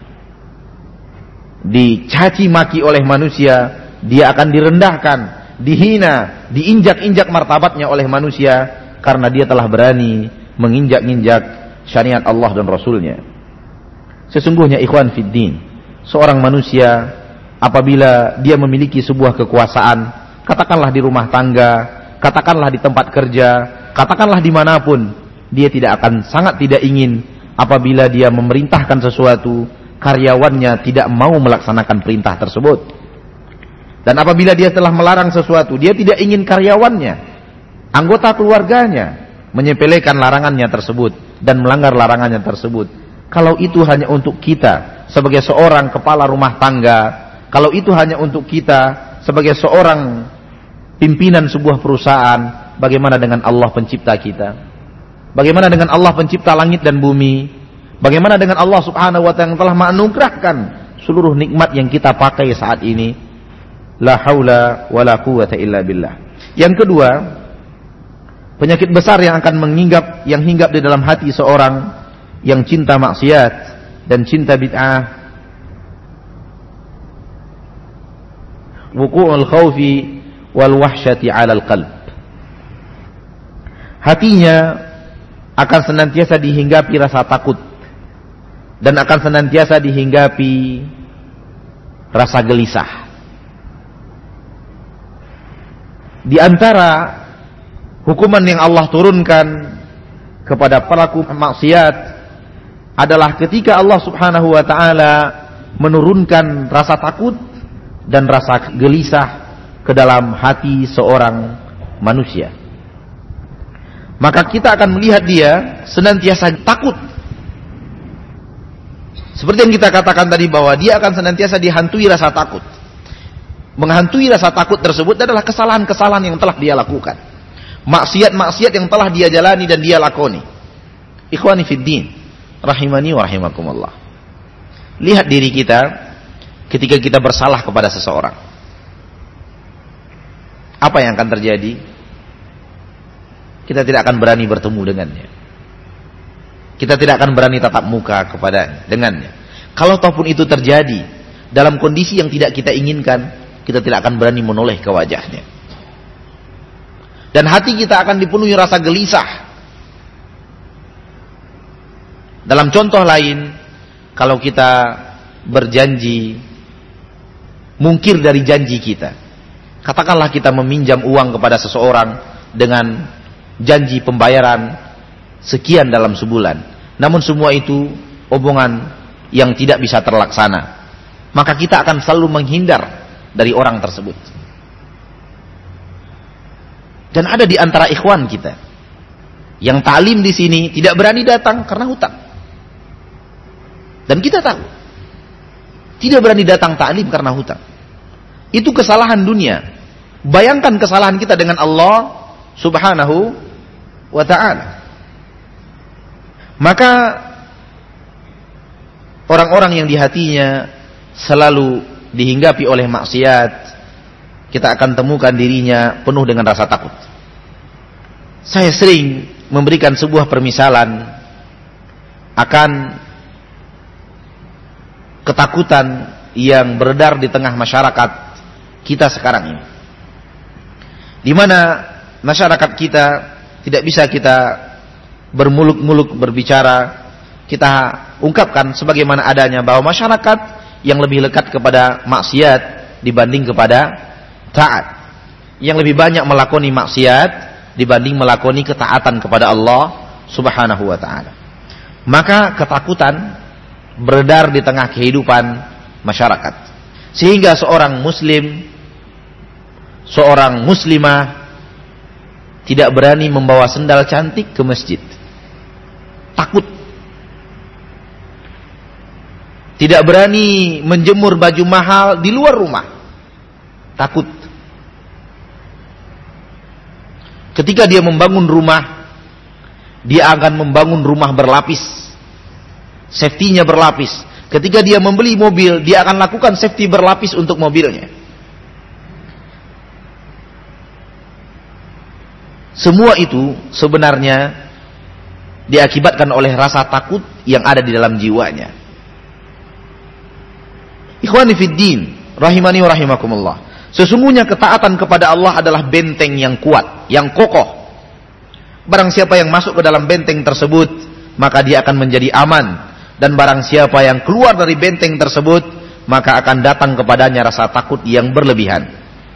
dicaci maki oleh manusia, dia akan direndahkan, dihina, diinjak-injak martabatnya oleh manusia, karena dia telah berani menginjak-injak syariat Allah dan Rasulnya. Sesungguhnya ikhwan fiddin, seorang manusia apabila dia memiliki sebuah kekuasaan, katakanlah di rumah tangga, katakanlah di tempat kerja, katakanlah dimanapun, dia sangat tidak ingin apabila dia memerintahkan sesuatu, karyawannya tidak mau melaksanakan perintah tersebut. Dan apabila dia telah melarang sesuatu, dia tidak ingin karyawannya, anggota keluarganya menyepelekan larangannya tersebut dan melanggar larangannya tersebut. Kalau itu hanya untuk kita sebagai seorang kepala rumah tangga, kalau itu hanya untuk kita sebagai seorang pimpinan sebuah perusahaan, bagaimana dengan Allah pencipta kita? Bagaimana dengan Allah pencipta langit dan bumi? Bagaimana dengan Allah Subhanahu wa ta'ala yang telah menganugerahkan seluruh nikmat yang kita pakai saat ini? La haula wa la quwwata illa billah. Yang kedua, penyakit besar yang akan hinggap di dalam hati seorang yang cinta maksiat dan cinta bid'ah, wuqu'ul khawfi wal wahsyati 'alal qalb. Hatinya akan senantiasa dihinggapi rasa takut dan akan senantiasa dihinggapi rasa gelisah. Di antara hukuman yang Allah turunkan kepada pelaku maksiat adalah ketika Allah Subhanahu wa ta'ala menurunkan rasa takut dan rasa gelisah ke dalam hati seorang manusia. Maka kita akan melihat dia senantiasa takut. Seperti yang kita katakan tadi bahwa dia akan senantiasa dihantui rasa takut. Menghantui rasa takut tersebut adalah kesalahan-kesalahan yang telah dia lakukan. Maksiat-maksiat yang telah dia jalani dan dia lakoni. Ikhwani fiddin, rahimani wa rahimakumullah. Lihat diri kita ketika kita bersalah kepada seseorang. Apa yang akan terjadi? Kita tidak akan berani bertemu dengannya. Kita tidak akan berani tatap muka dengannya. Kalau ataupun itu terjadi dalam kondisi yang tidak kita inginkan, kita tidak akan berani menoleh ke wajahnya. Dan hati kita akan dipenuhi rasa gelisah. Dalam contoh lain, kalau kita berjanji, mungkir dari janji kita. Katakanlah kita meminjam uang kepada seseorang dengan janji pembayaran sekian dalam sebulan. Namun semua itu omongan yang tidak bisa terlaksana. Maka kita akan selalu menghindar dari orang tersebut. Dan ada di antara ikhwan kita yang ta'lim di sini tidak berani datang karena hutang. Dan kita tahu tidak berani datang ta'lim karena hutang. Itu kesalahan dunia. Bayangkan kesalahan kita dengan Allah Subhanahu wa ta'ala. Maka orang-orang yang di hatinya selalu dihinggapi oleh maksiat, kita akan temukan dirinya penuh dengan rasa takut. Saya sering memberikan sebuah permisalan akan ketakutan yang beredar di tengah masyarakat kita sekarang ini, di mana masyarakat kita tidak bisa kita bermuluk-muluk berbicara, kita ungkapkan sebagaimana adanya bahwa masyarakat yang lebih lekat kepada maksiat dibanding kepada taat, yang lebih banyak melakoni maksiat dibanding melakoni ketaatan kepada Allah Subhanahu wa ta'ala. Maka ketakutan beredar di tengah kehidupan masyarakat, sehingga seorang muslim, seorang muslimah tidak berani membawa sendal cantik ke masjid. Takut. Tidak berani menjemur baju mahal di luar rumah. Takut. Ketika dia membangun rumah, dia akan membangun rumah berlapis. Safety-nya berlapis. Ketika dia membeli mobil, dia akan lakukan safety berlapis untuk mobilnya. Semua itu sebenarnya diakibatkan oleh rasa takut yang ada di dalam jiwanya. Ikhwani fiddin, rahimani wa rahimakumullah. Sesungguhnya ketaatan kepada Allah adalah benteng yang kuat, yang kokoh. Barang siapa yang masuk ke dalam benteng tersebut, maka dia akan menjadi aman. Dan barang siapa yang keluar dari benteng tersebut, maka akan datang kepadanya rasa takut yang berlebihan.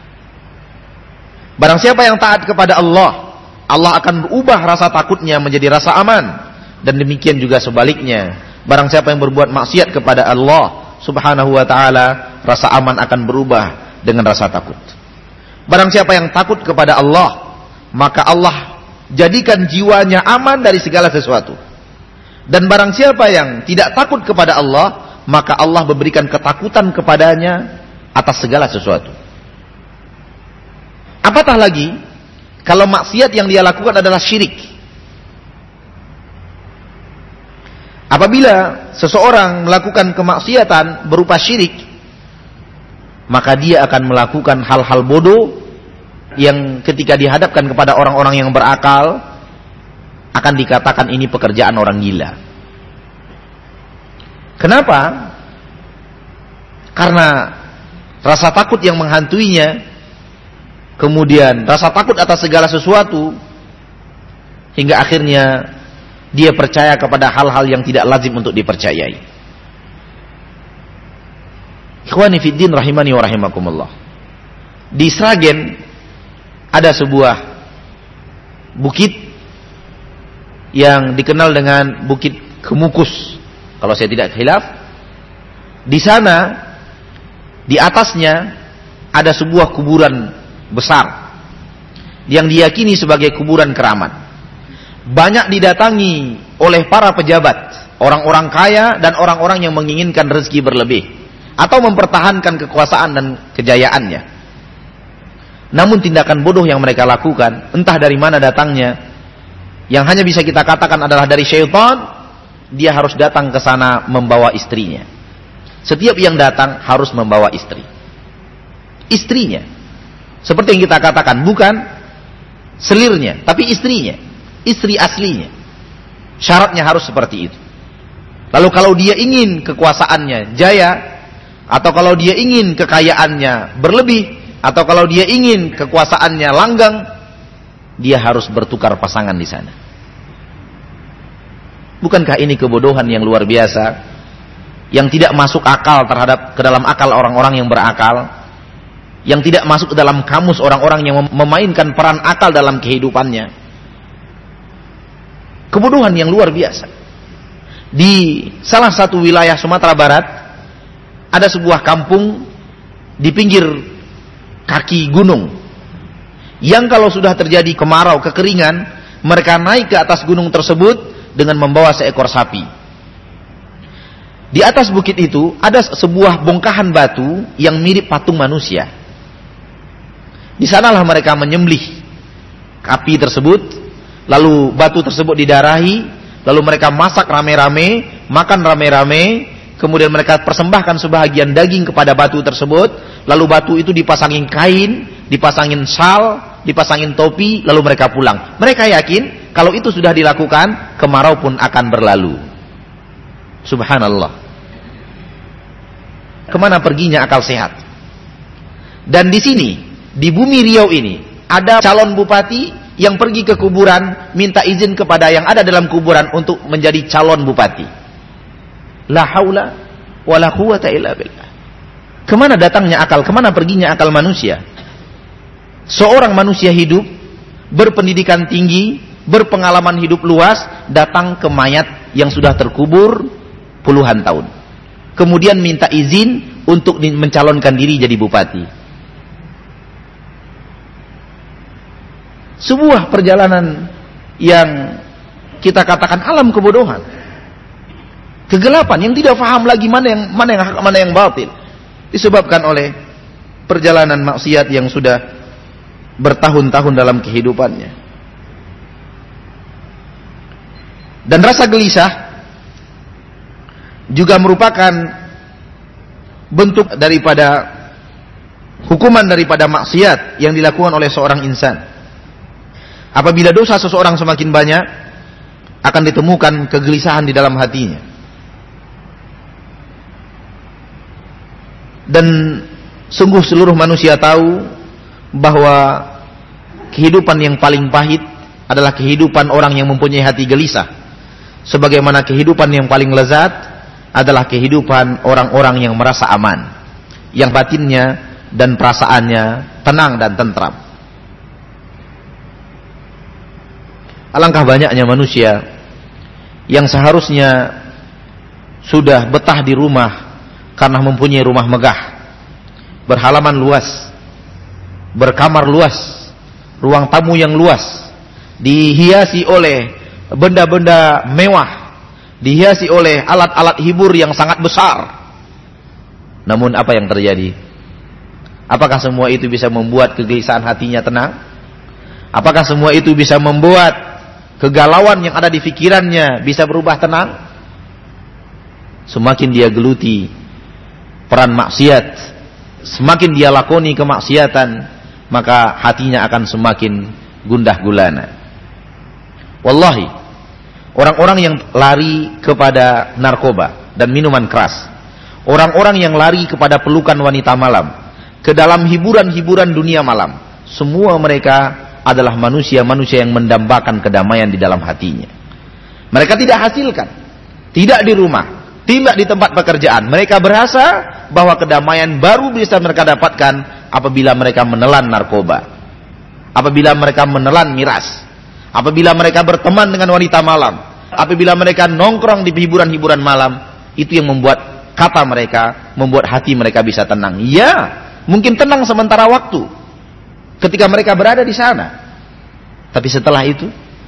Barang siapa yang taat kepada Allah, Allah akan berubah rasa takutnya menjadi rasa aman. Dan demikian juga sebaliknya. Barang siapa yang berbuat maksiat kepada Allah Subhanahu wa ta'ala, rasa aman akan berubah dengan rasa takut. Barang siapa yang takut kepada Allah, maka Allah jadikan jiwanya aman dari segala sesuatu. Dan barang siapa yang tidak takut kepada Allah, maka Allah memberikan ketakutan kepadanya atas segala sesuatu. Apatah lagi kalau maksiat yang dia lakukan adalah syirik. Apabila seseorang melakukan kemaksiatan berupa syirik, maka dia akan melakukan hal-hal bodoh yang ketika dihadapkan kepada orang-orang yang berakal akan dikatakan ini pekerjaan orang gila. Kenapa? Karena rasa takut yang menghantuinya, kemudian rasa takut atas segala sesuatu, hingga akhirnya dia percaya kepada hal-hal yang tidak lazim untuk dipercayai. Ikhwani fiddin rahimani wa rahimakumullah. Di Sragen ada sebuah bukit yang dikenal dengan Bukit Kemukus, kalau saya tidak khilaf. Di sana, di atasnya ada sebuah kuburan besar. yang diyakini sebagai kuburan keramat, banyak didatangi oleh para pejabat, orang-orang kaya dan orang-orang yang menginginkan rezeki berlebih atau mempertahankan kekuasaan dan kejayaannya. Namun tindakan bodoh yang mereka lakukan, entah dari mana datangnya, yang hanya bisa kita katakan adalah dari syaitan. Dia harus datang ke sana membawa istrinya. Setiap yang datang harus membawa istrinya. Seperti yang kita katakan, bukan selirnya, tapi istrinya, istri aslinya. Syaratnya harus seperti itu. Lalu kalau dia ingin kekuasaannya jaya, atau kalau dia ingin kekayaannya berlebih, atau kalau dia ingin kekuasaannya langgeng, dia harus bertukar pasangan di sana. Bukankah ini kebodohan yang luar biasa, yang tidak masuk akal ke dalam akal orang-orang yang berakal, yang tidak masuk ke dalam kamus orang-orang yang memainkan peran akal dalam kehidupannya. Kebodohan yang luar biasa. Di salah satu wilayah Sumatera Barat, ada sebuah kampung di pinggir kaki gunung, yang kalau sudah terjadi kemarau, kekeringan, mereka naik ke atas gunung tersebut dengan membawa seekor sapi. Di atas bukit itu ada sebuah bongkahan batu yang mirip patung manusia. Di sanalah mereka menyembelih sapi tersebut, lalu batu tersebut didarahi, lalu mereka masak rame-rame, makan rame-rame, kemudian mereka persembahkan sebahagian daging kepada batu tersebut, lalu batu itu dipasangin kain, dipasangin sal, dipasangin topi, lalu mereka pulang. Mereka yakin kalau itu sudah dilakukan, kemarau pun akan berlalu. Subhanallah. Kemana perginya akal sehat? Dan di sini, di bumi Riau ini, ada calon bupati yang pergi ke kuburan, minta izin kepada yang ada dalam kuburan untuk menjadi calon bupati. La haula wa la quwata illa billah. Kemana datangnya akal? Kemana perginya akal manusia? Seorang manusia hidup, berpendidikan tinggi, berpengalaman hidup luas, datang ke mayat yang sudah terkubur puluhan tahun, kemudian minta izin untuk mencalonkan diri jadi bupati. Sebuah perjalanan yang kita katakan alam kebodohan, kegelapan, yang tidak paham lagi mana yang hak, mana yang batil, disebabkan oleh perjalanan maksiat yang sudah bertahun-tahun dalam kehidupannya. Dan rasa gelisah juga merupakan bentuk daripada hukuman daripada maksiat yang dilakukan oleh seorang insan. Apabila dosa seseorang semakin banyak, akan ditemukan kegelisahan di dalam hatinya. Dan sungguh seluruh manusia tahu bahwa kehidupan yang paling pahit adalah kehidupan orang yang mempunyai hati gelisah, sebagaimana kehidupan yang paling lezat adalah kehidupan orang-orang yang merasa aman, yang batinnya dan perasaannya tenang dan tentram. Alangkah banyaknya manusia yang seharusnya sudah betah di rumah karena mempunyai rumah megah, berhalaman luas, berkamar luas, ruang tamu yang luas, dihiasi oleh benda-benda mewah, dihiasi oleh alat-alat hibur yang sangat besar. Namun apa yang terjadi? Apakah semua itu bisa membuat kegelisahan hatinya tenang? Apakah semua itu bisa membuat kegalauan yang ada di pikirannya bisa berubah tenang? Semakin dia geluti peran maksiat, semakin dia lakoni kemaksiatan, maka hatinya akan semakin gundah gulana. Wallahi, orang-orang yang lari kepada narkoba dan minuman keras, orang-orang yang lari kepada pelukan wanita malam, ke dalam hiburan-hiburan dunia malam, semua mereka adalah manusia-manusia yang mendambakan kedamaian di dalam hatinya. Mereka tidak hasilkan, tidak di rumah, tidak di tempat pekerjaan. Mereka berasa bahwa kedamaian baru bisa mereka dapatkan apabila mereka menelan narkoba, apabila mereka menelan miras, apabila mereka berteman dengan wanita malam, apabila mereka nongkrong di hiburan-hiburan malam. Itu yang membuat kata mereka, membuat hati mereka bisa tenang. Ya, mungkin tenang sementara waktu ketika mereka berada di sana. Tapi setelah itu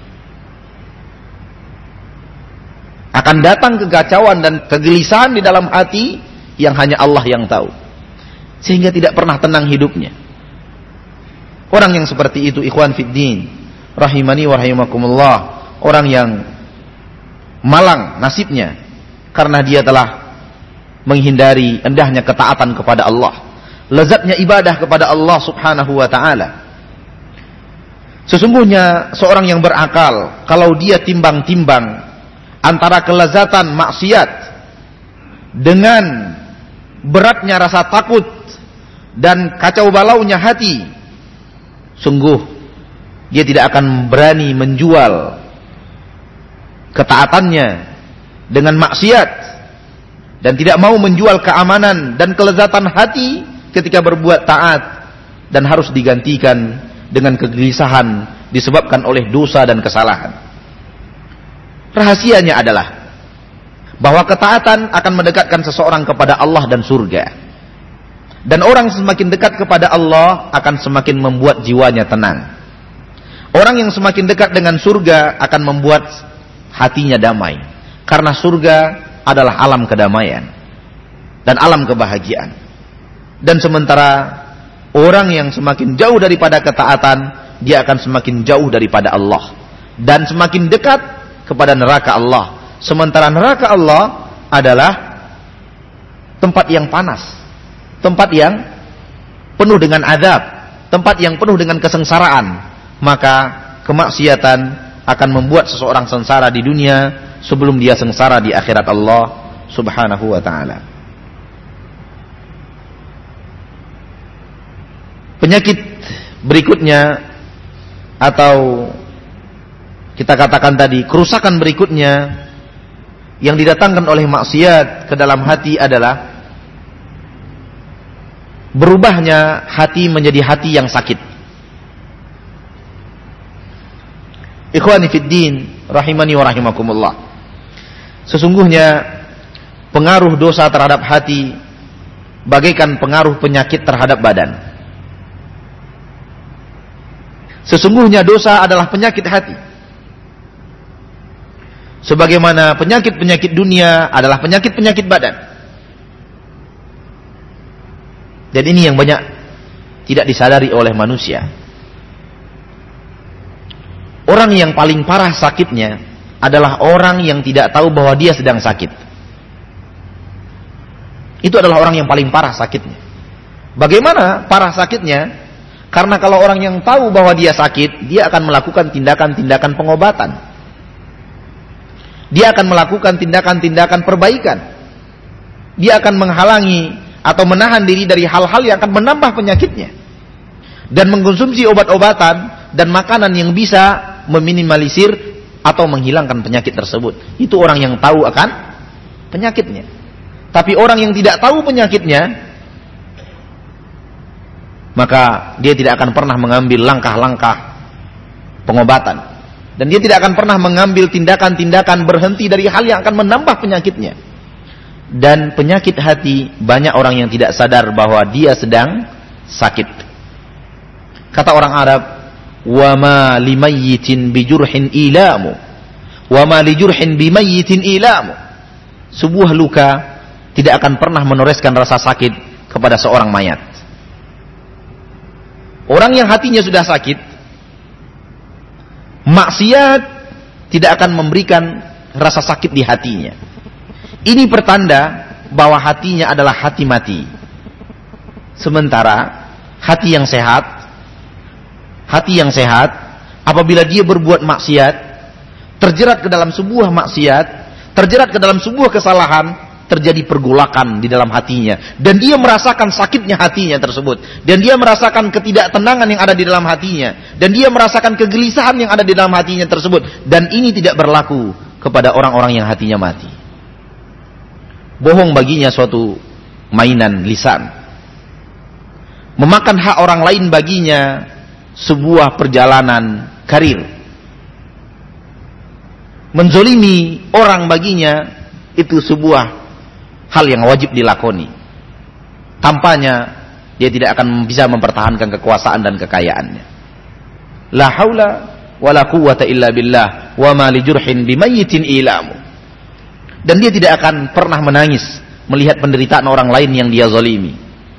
akan datang kekacauan dan kegelisahan di dalam hati yang hanya Allah yang tahu. Sehingga tidak pernah tenang hidupnya. Orang yang seperti itu, ikhwan fiddin, rahimani wa rahimakumullah, orang yang malang nasibnya karena dia telah menghindari indahnya ketaatan kepada Allah, lezatnya ibadah kepada Allah subhanahu wa ta'ala. Sesungguhnya seorang yang berakal, kalau dia timbang-timbang antara kelezatan maksiat dengan beratnya rasa takut dan kacau balaunya hati, sungguh dia tidak akan berani menjual ketaatannya dengan maksiat, dan tidak mau menjual keamanan dan kelezatan hati ketika berbuat taat, dan harus digantikan dengan kegelisahan disebabkan oleh dosa dan kesalahan. Rahasianya adalah bahwa ketaatan akan mendekatkan seseorang kepada Allah dan surga. Dan orang semakin dekat kepada Allah akan semakin membuat jiwanya tenang. Orang yang semakin dekat dengan surga akan membuat hatinya damai. Karena surga adalah alam kedamaian dan alam kebahagiaan. Dan sementara orang yang semakin jauh daripada ketaatan, dia akan semakin jauh daripada Allah dan semakin dekat kepada neraka Allah. Sementara neraka Allah adalah tempat yang panas, tempat yang penuh dengan azab, tempat yang penuh dengan kesengsaraan. Maka kemaksiatan akan membuat seseorang sengsara di dunia sebelum dia sengsara di akhirat Allah subhanahu wa ta'ala. Penyakit berikutnya, atau kita katakan tadi kerusakan berikutnya yang didatangkan oleh maksiat ke dalam hati adalah berubahnya hati menjadi hati yang sakit. Ikhwani fiddin, rahimani wa rahimakumullah. Sesungguhnya pengaruh dosa terhadap hati bagaikan pengaruh penyakit terhadap badan. Sesungguhnya dosa adalah penyakit hati. Sebagaimana penyakit-penyakit dunia adalah penyakit-penyakit badan. Dan ini yang banyak tidak disadari oleh manusia. Orang yang paling parah sakitnya adalah orang yang tidak tahu bahwa dia sedang sakit. Itu adalah orang yang paling parah sakitnya. Bagaimana parah sakitnya? Karena kalau orang yang tahu bahwa dia sakit, dia akan melakukan tindakan-tindakan pengobatan. Dia akan melakukan tindakan-tindakan perbaikan. Dia akan menghalangi atau menahan diri dari hal-hal yang akan menambah penyakitnya. Dan mengkonsumsi obat-obatan dan makanan yang bisa meminimalisir atau menghilangkan penyakit tersebut. Itu orang yang tahu akan penyakitnya. Tapi orang yang tidak tahu penyakitnya, maka dia tidak akan pernah mengambil langkah-langkah pengobatan. Dan dia tidak akan pernah mengambil tindakan-tindakan berhenti dari hal yang akan menambah penyakitnya. Dan penyakit hati, banyak orang yang tidak sadar bahwa dia sedang sakit. Kata orang Arab, wa ma limayyitin bijurhin ilamu wa ma lijurhin bimayyitin ilamu. Sebuah luka tidak akan pernah menoreskan rasa sakit kepada seorang mayat. Orang yang hatinya sudah sakit, maksiat tidak akan memberikan rasa sakit di hatinya. Ini pertanda bahwa hatinya adalah hati mati. Sementara hati yang sehat apabila dia berbuat maksiat, terjerat ke dalam sebuah maksiat, terjerat ke dalam sebuah kesalahan, terjadi pergolakan di dalam hatinya, dan dia merasakan sakitnya hatinya tersebut, dan dia merasakan ketidaktenangan yang ada di dalam hatinya, dan dia merasakan kegelisahan yang ada di dalam hatinya tersebut. Dan ini tidak berlaku kepada orang-orang yang hatinya mati. Bohong baginya suatu mainan lisan. Memakan hak orang lain baginya sebuah perjalanan karir. Menzolimi orang baginya itu sebuah hal yang wajib dilakoni. Tampaknya dia tidak akan bisa mempertahankan kekuasaan dan kekayaannya. La haula wala quwwata illa billah wa ma li jurhin bimayyitin ilamu. Dan dia tidak akan pernah menangis melihat penderitaan orang lain yang dia zalimi.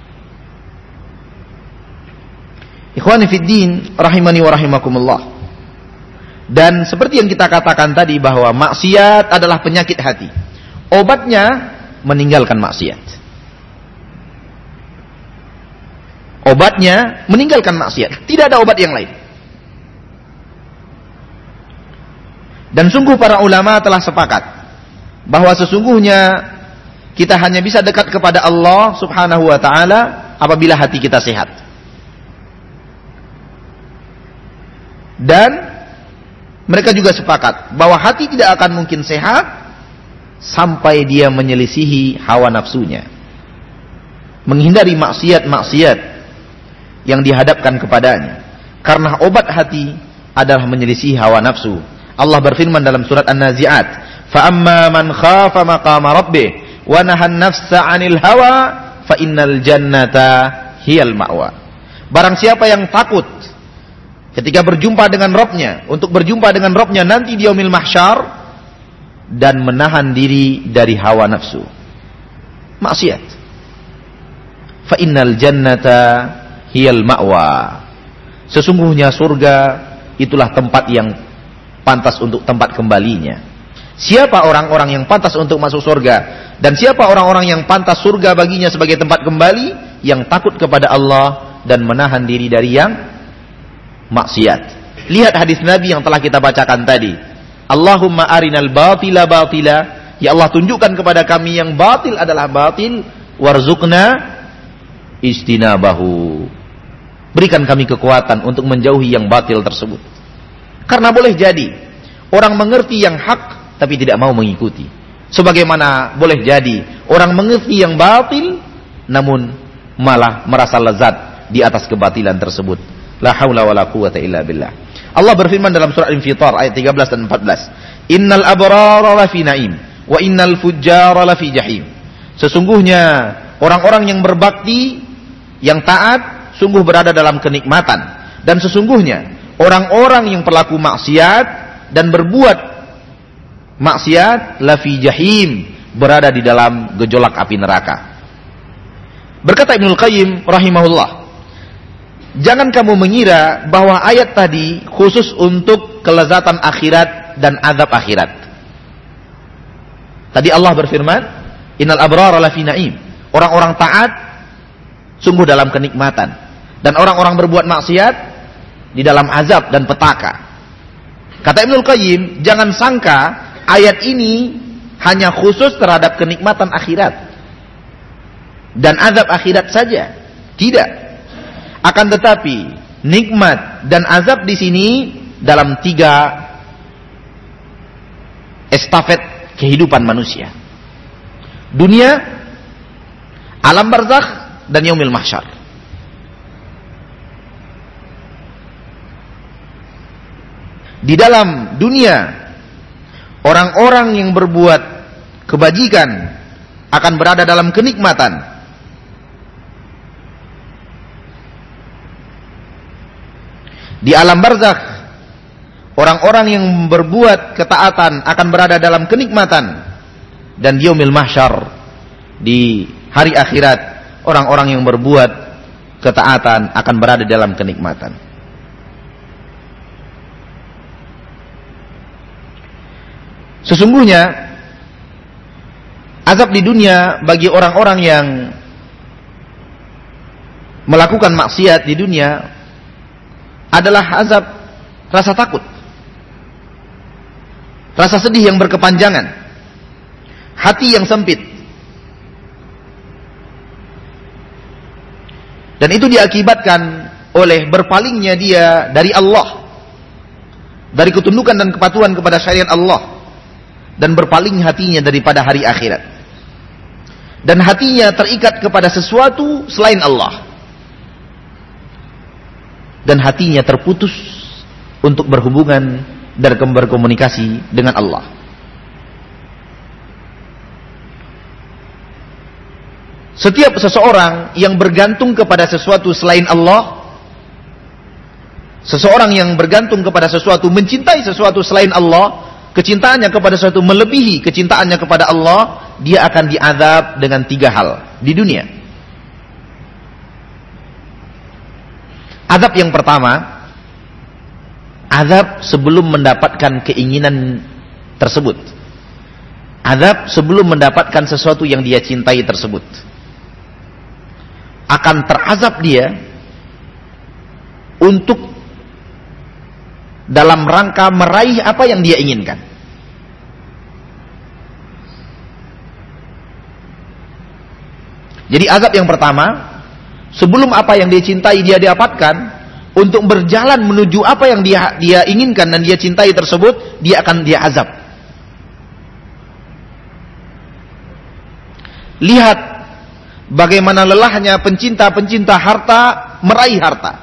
Ikhwani fid din, rahimani wa rahimakumullah. Dan seperti yang kita katakan tadi bahwa maksiat adalah penyakit hati. Obatnya meninggalkan maksiat. Obatnya meninggalkan maksiat. Tidak ada obat yang lain. Dan sungguh para ulama telah sepakat bahwa sesungguhnya kita hanya bisa dekat kepada Allah Subhanahu wa taala apabila hati kita sehat. Dan mereka juga sepakat bahwa hati tidak akan mungkin sehat sampai dia menyelisihi hawa nafsunya, menghindari maksiat-maksiat yang dihadapkan kepadanya. Karena obat hati adalah menyelisihi hawa nafsu. Allah berfirman dalam surat An-Nazi'at, فَأَمَّا مَنْ خَافَ مَقَامَ رَبِّهِ وَنَهَى النَّفْسَ عَنِ الْهَوَى فَإِنَّ الْجَنَّةَ هِيَ الْمَأْوَى. Barang siapa yang takut ketika berjumpa dengan Rabb-Nya, untuk berjumpa dengan Rabb-Nya nanti di yaumil mahsyar, dan menahan diri dari hawa nafsu, maksiat, فَإِنَّ الْجَنَّةَ هِيَ الْمَأْوَى. Sesungguhnya surga itulah tempat yang pantas untuk tempat kembalinya. Siapa orang-orang yang pantas untuk masuk surga, dan siapa orang-orang yang pantas surga baginya sebagai tempat kembali? Yang takut kepada Allah dan menahan diri dari yang maksiat. Lihat hadis Nabi yang telah kita bacakan tadi. Allahumma arinal batila batila, ya Allah tunjukkan kepada kami yang batil adalah batil, warzuqna istinabahu. Berikan kami kekuatan untuk menjauhi yang batil tersebut. Karena boleh jadi orang mengerti yang hak tapi tidak mau mengikuti. Sebagaimana boleh jadi orang mengerti yang batil namun malah merasa lezat di atas kebatilan tersebut. La haula wala quwwata illa billah. Allah berfirman dalam surah Al-Infitar ayat 13 dan 14. Innal abrara lafi na'im wa innal fujjara lafi jahim. Sesungguhnya orang-orang yang berbakti, yang taat, sungguh berada dalam kenikmatan. Dan sesungguhnya orang-orang yang pelaku maksiat dan berbuat maksiat lafi jahim, berada di dalam gejolak api neraka. Berkata Ibnul Qayyim rahimahullah, jangan kamu mengira bahwa ayat tadi khusus untuk kelezatan akhirat dan azab akhirat. Tadi Allah berfirman, innal abrara lafi na'im. Orang-orang taat sungguh dalam kenikmatan, dan orang-orang berbuat maksiat di dalam azab dan petaka. Kata Ibnul Qayyim, jangan sangka ayat ini hanya khusus terhadap kenikmatan akhirat dan azab akhirat saja. Tidak. Akan tetapi nikmat dan azab di sini dalam 3 estafet kehidupan manusia. Dunia, alam barzakh, dan yaumil mahsyar. Di dalam dunia, orang-orang yang berbuat kebajikan akan berada dalam kenikmatan. Di alam barzakh, orang-orang yang berbuat ketaatan akan berada dalam kenikmatan. Dan di yaumil mahsyar, di hari akhirat, orang-orang yang berbuat ketaatan akan berada dalam kenikmatan. Sesungguhnya azab di dunia bagi orang-orang yang melakukan maksiat di dunia adalah azab rasa takut, rasa sedih yang berkepanjangan, hati yang sempit. Dan itu diakibatkan oleh berpalingnya dia dari Allah, dari ketundukan dan kepatuhan kepada syariat Allah, dan berpaling hatinya daripada hari akhirat, dan hatinya terikat kepada sesuatu selain Allah, dan hatinya terputus untuk berhubungan dan berkomunikasi dengan Allah. Setiap seseorang yang bergantung kepada sesuatu selain Allah Seseorang yang bergantung kepada sesuatu, mencintai sesuatu selain Allah, kecintaannya kepada sesuatu melebihi kecintaannya kepada Allah, dia akan diazab dengan 3 hal di dunia. Azab yang pertama, azab sebelum mendapatkan keinginan tersebut. Azab sebelum mendapatkan sesuatu yang dia cintai tersebut. Akan terazab dia untuk dalam rangka meraih apa yang dia inginkan. Jadi azab yang pertama, sebelum apa yang dia cintai dia dapatkan, untuk berjalan menuju apa yang dia inginkan dan dia cintai tersebut, dia akan dia azab. Lihat bagaimana lelahnya pencinta-pencinta harta meraih harta,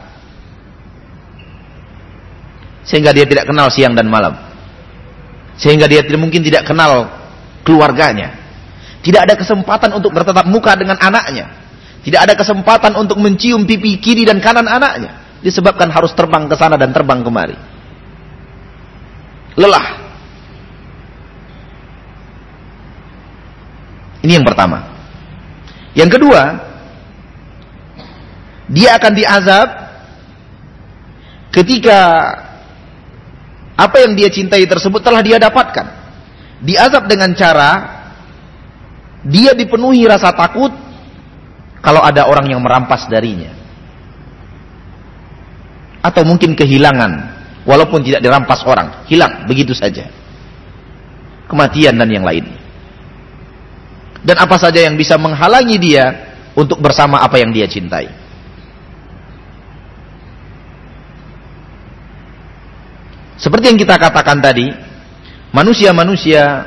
sehingga dia tidak kenal siang dan malam, sehingga dia mungkin tidak kenal keluarganya, tidak ada kesempatan untuk bertatap muka dengan anaknya, tidak ada kesempatan untuk mencium pipi kiri dan kanan anaknya, disebabkan harus terbang ke sana dan terbang kemari. Lelah. Ini yang pertama. Yang kedua, dia akan diazab ketika apa yang dia cintai tersebut telah dia dapatkan. Diazab dengan cara dia dipenuhi rasa takut kalau ada orang yang merampas darinya, atau mungkin kehilangan, walaupun tidak dirampas orang, hilang begitu saja, kematian dan yang lainnya. Dan apa saja yang bisa menghalangi dia untuk bersama apa yang dia cintai. Seperti yang kita katakan tadi, manusia-manusia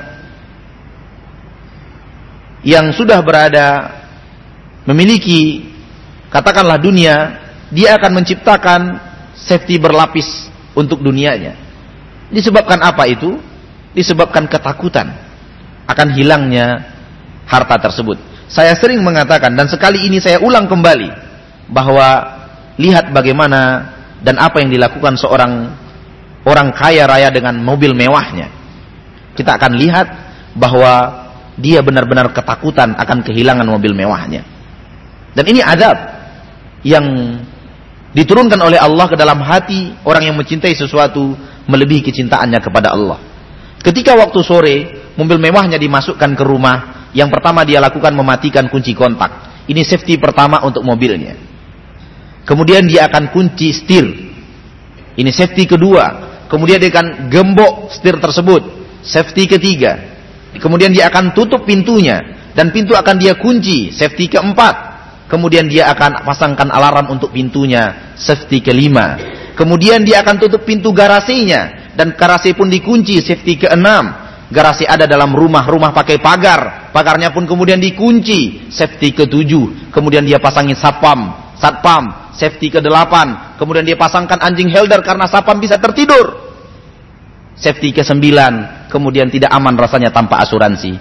yang sudah berada memiliki, katakanlah dunia, dia akan menciptakan safety berlapis untuk dunianya. Disebabkan apa itu? Disebabkan ketakutan akan hilangnya harta tersebut. Saya sering mengatakan, dan sekali ini saya ulang kembali, bahwa lihat bagaimana dan apa yang dilakukan seorang orang kaya raya dengan mobil mewahnya. Kita akan lihat bahwa dia benar-benar ketakutan akan kehilangan mobil mewahnya. Dan ini azab yang diturunkan oleh Allah ke dalam hati orang yang mencintai sesuatu melebihi kecintaannya kepada Allah. Ketika waktu sore mobil mewahnya dimasukkan ke rumah, yang pertama dia lakukan mematikan kunci kontak. Ini safety pertama untuk mobilnya. Kemudian dia akan kunci setir. Ini safety kedua. Kemudian dia akan gembok setir tersebut. Safety ketiga. Kemudian dia akan tutup pintunya dan pintu akan dia kunci. Safety keempat. Kemudian dia akan pasangkan alarm untuk pintunya. Safety kelima. Kemudian dia akan tutup pintu garasinya dan garasi pun dikunci. Safety keenam. Garasi ada dalam rumah pakai pagar. Pagarnya pun kemudian dikunci. Safety ke-7. Kemudian dia pasangin satpam. Safety ke-8. Kemudian dia pasangkan anjing helder karena satpam bisa tertidur. Safety ke-9. Kemudian tidak aman rasanya tanpa asuransi.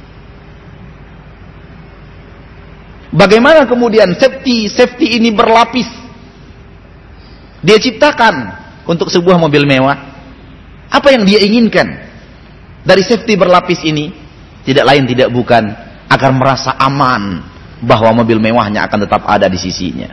Bagaimana kemudian safety ini berlapis? Dia ciptakan untuk sebuah mobil mewah. Apa yang dia inginkan dari safety berlapis ini? Tidak lain tidak bukan agar merasa aman bahwa mobil mewahnya akan tetap ada di sisinya.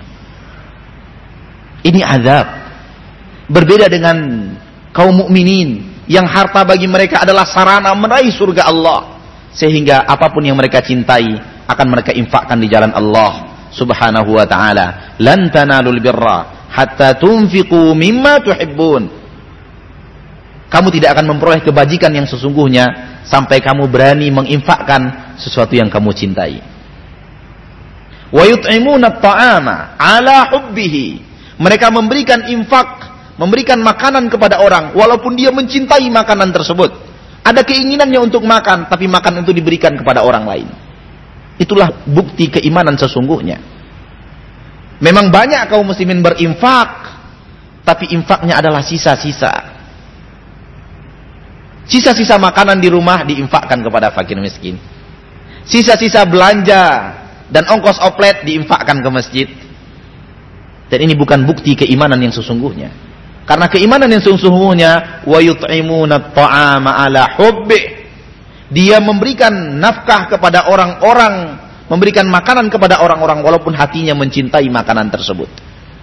Ini azab. Berbeda dengan kaum mukminin yang harta bagi mereka adalah sarana meraih surga Allah, sehingga apapun yang mereka cintai akan mereka infakkan di jalan Allah Subhanahu wa taala. Lan tanalul birra hatta tunfiqu mimma tuhibbun. Kamu tidak akan memperoleh kebajikan yang sesungguhnya sampai kamu berani menginfakkan sesuatu yang kamu cintai. Wa yut'imuna at-ta'ama 'ala hubbihi. Mereka memberikan infak, memberikan makanan kepada orang walaupun dia mencintai makanan tersebut. Ada keinginannya untuk makan, tapi makan itu diberikan kepada orang lain. Itulah bukti keimanan sesungguhnya. Memang banyak kaum muslimin berinfak, tapi infaknya adalah sisa-sisa. Sisa-sisa makanan di rumah diinfakkan kepada fakir miskin. Sisa-sisa belanja dan ongkos oplet diinfakkan ke masjid. Dan ini bukan bukti keimanan yang sesungguhnya. Karena keimanan yang sesungguhnya, wa yut'imuna at-ta'ama 'ala hubbi. Dia memberikan nafkah kepada orang-orang, memberikan makanan kepada orang-orang walaupun hatinya mencintai makanan tersebut.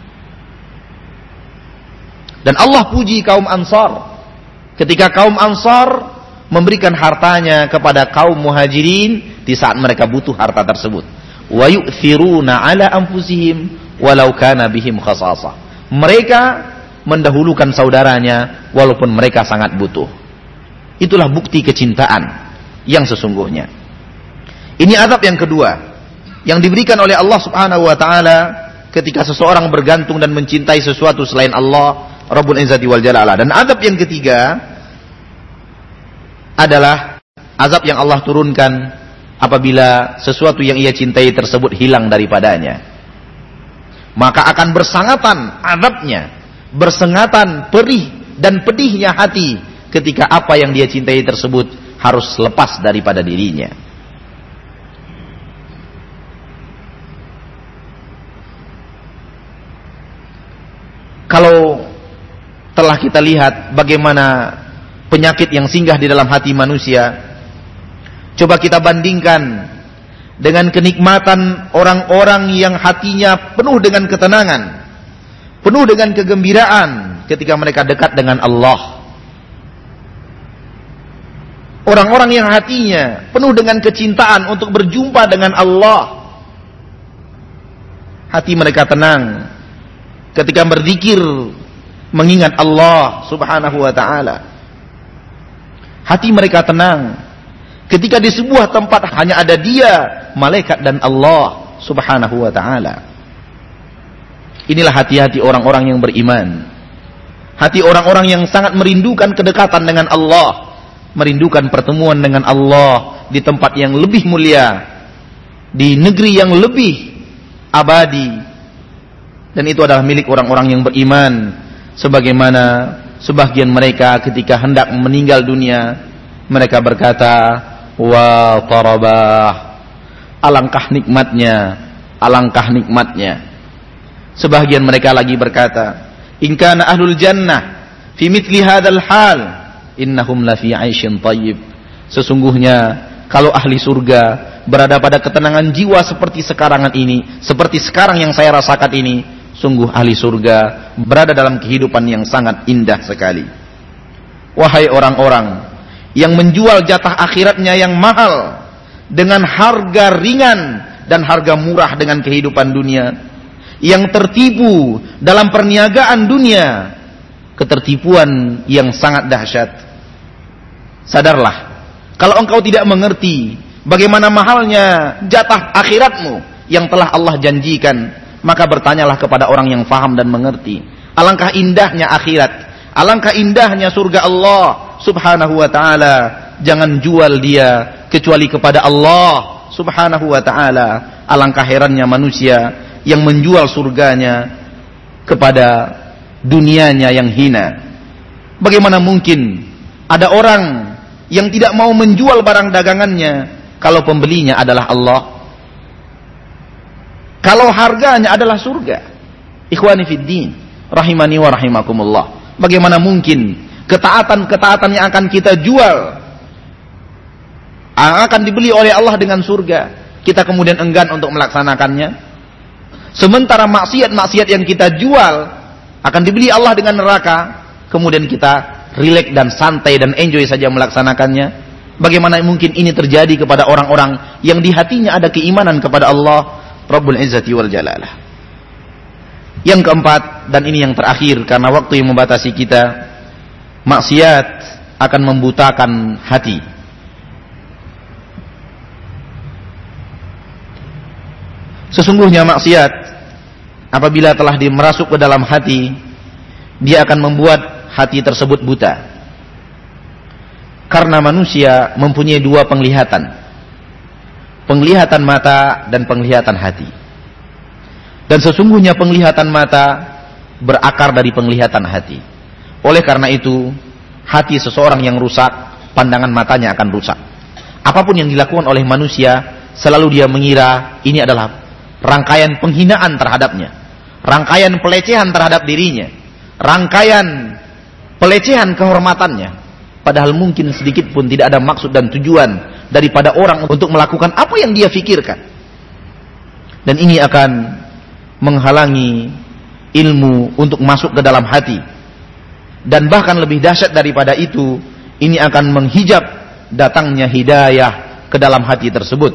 Dan Allah puji kaum Ansar ketika kaum Ansar memberikan hartanya kepada kaum Muhajirin di saat mereka butuh harta tersebut. Wa yu'thiruna 'ala anfusihim walau kana bihim khasasah. Mereka mendahulukan saudaranya walaupun mereka sangat butuh. Itulah bukti kecintaan yang sesungguhnya. Ini adab yang kedua yang diberikan oleh Allah Subhanahu wa taala ketika seseorang bergantung dan mencintai sesuatu selain Allah Rabbul Izzati wal Jalalah. Dan adab yang ketiga adalah azab yang Allah turunkan apabila sesuatu yang ia cintai tersebut hilang daripadanya. Maka akan bersangatan azabnya, bersengatan perih dan pedihnya hati ketika apa yang dia cintai tersebut harus lepas daripada dirinya. Kalau telah kita lihat bagaimana penyakit yang singgah di dalam hati manusia, coba kita bandingkan dengan kenikmatan orang-orang yang hatinya penuh dengan ketenangan, penuh dengan kegembiraan ketika mereka dekat dengan Allah. Orang-orang yang hatinya penuh dengan kecintaan untuk berjumpa dengan Allah. Hati mereka tenang ketika berzikir mengingat Allah Subhanahu wa taala. Hati mereka tenang ketika di sebuah tempat hanya ada Dia, malaikat dan Allah Subhanahu wa taala. Inilah hati-hati orang-orang yang beriman. Hati orang-orang yang sangat merindukan kedekatan dengan Allah, merindukan pertemuan dengan Allah di tempat yang lebih mulia, di negeri yang lebih abadi. Dan itu adalah milik orang-orang yang beriman. Sebagaimana sebagian mereka ketika hendak meninggal dunia, mereka berkata, wa tarabah, alangkah nikmatnya, alangkah nikmatnya. Sebagian mereka lagi berkata, in kana ahlul jannah fi mithli hadzal hal innahum la fi 'aisyin thayyib. Sesungguhnya kalau ahli surga berada pada ketenangan jiwa seperti sekarang ini, seperti sekarang yang saya rasakan ini, sungguh ahli surga berada dalam kehidupan yang sangat indah sekali. Wahai orang-orang yang menjual jatah akhiratnya yang mahal dengan harga ringan dan harga murah dengan kehidupan dunia, yang tertipu dalam perniagaan dunia, ketertipuan yang sangat dahsyat. Sadarlah, kalau engkau tidak mengerti bagaimana mahalnya jatah akhiratmu yang telah Allah janjikan, maka bertanyalah kepada orang yang faham dan mengerti. Alangkah indahnya akhirat, alangkah indahnya surga Allah Subhanahu wa ta'ala. Jangan jual dia kecuali kepada Allah Subhanahu wa ta'ala. Alangkah herannya manusia yang menjual surganya kepada dunianya yang hina. Bagaimana mungkin ada orang yang tidak mau menjual barang dagangannya kalau pembelinya adalah Allah, kalau harganya adalah surga? Ikhwani fiddin, rahimani wa rahimakumullah. Bagaimana mungkin ketaatan-ketaatan yang akan kita jual, akan dibeli oleh Allah dengan surga, kita kemudian enggan untuk melaksanakannya? Sementara maksiat-maksiat yang kita jual akan dibeli Allah dengan neraka, kemudian kita rileks dan santai dan enjoy saja melaksanakannya. Bagaimana mungkin ini terjadi kepada orang-orang yang di hatinya ada keimanan kepada Allah Rabbul Izzati wal Jalalah. Yang keempat, dan ini yang terakhir karena waktu yang membatasi kita, maksiat akan membutakan hati. Sesungguhnya maksiat apabila telah merasuk ke dalam hati, dia akan membuat hati tersebut buta. Karena manusia mempunyai dua penglihatan, penglihatan mata dan penglihatan hati. Dan sesungguhnya penglihatan mata berakar dari penglihatan hati. Oleh karena itu, hati seseorang yang rusak, pandangan matanya akan rusak. Apapun yang dilakukan oleh manusia, selalu dia mengira ini adalah rangkaian penghinaan terhadapnya, rangkaian pelecehan terhadap dirinya. rangkaian pelecehan kehormatannya, padahal mungkin sedikit pun tidak ada maksud dan tujuan daripada orang untuk melakukan apa yang dia fikirkan. Dan ini akan menghalangi ilmu untuk masuk ke dalam hati. Dan bahkan lebih dahsyat daripada itu, ini akan menghijab datangnya hidayah ke dalam hati tersebut.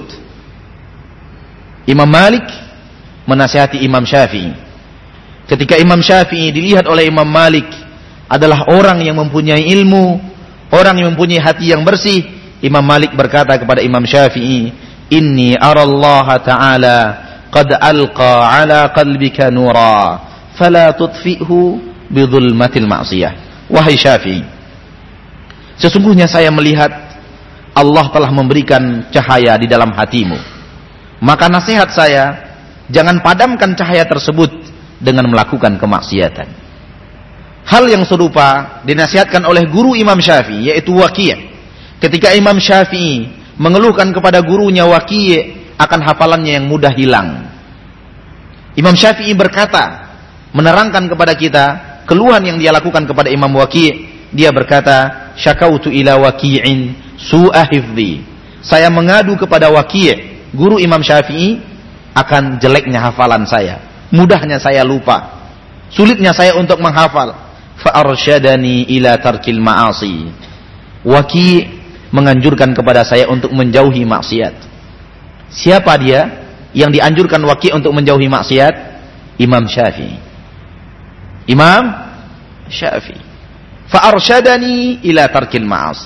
Imam Malik menasihati Imam Syafi'i. Ketika Imam Syafi'i dilihat oleh Imam Malik adalah orang yang mempunyai ilmu, orang yang mempunyai hati yang bersih, Imam Malik berkata kepada Imam Syafi'i, "Inni arallaha ta'ala qad alqa ala qalbika nura, fala tudfi'hu bidhulmatil ma'siyah." Wahai Syafi'i, sesungguhnya saya melihat Allah telah memberikan cahaya di dalam hatimu. Maka nasihat saya, jangan padamkan cahaya tersebut dengan melakukan kemaksiatan. Hal yang serupa dinasihatkan oleh guru Imam Syafi'i, yaitu Waqi'. Ketika Imam Syafi'i mengeluhkan kepada gurunya Waqi' akan hafalannya yang mudah hilang, Imam Syafi'i berkata, menerangkan kepada kita keluhan yang dia lakukan kepada Imam Waqi'. Dia berkata, "Syakautu ila Waqi'in su'a hifdhi." Saya mengadu kepada Waqi', guru Imam Syafi'i, akan jeleknya hafalan saya, mudahnya saya lupa, sulitnya saya untuk menghafal. Fa'arsyadani ila tarkil ma'asi. Waqi' menganjurkan kepada saya untuk menjauhi maksiat. Siapa dia yang dianjurkan Waqi' untuk menjauhi maksiat? Imam Syafi'i. Imam Syafi'i. Fa'arsyadani ila tarkil ma'asi.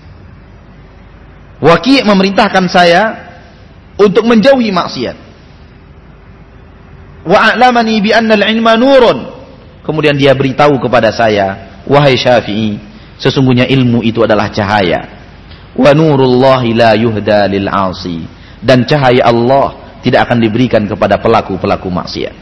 Waqi' memerintahkan saya untuk menjauhi maksiat. Wa a'lamani bi anna al-'ilma nurun. Kemudian dia beritahu kepada saya, wahai Syafi'i, sesungguhnya ilmu itu adalah cahaya. Wa nurullahi la yuhda lil 'asi. Dan cahaya Allah tidak akan diberikan kepada pelaku-pelaku maksiat.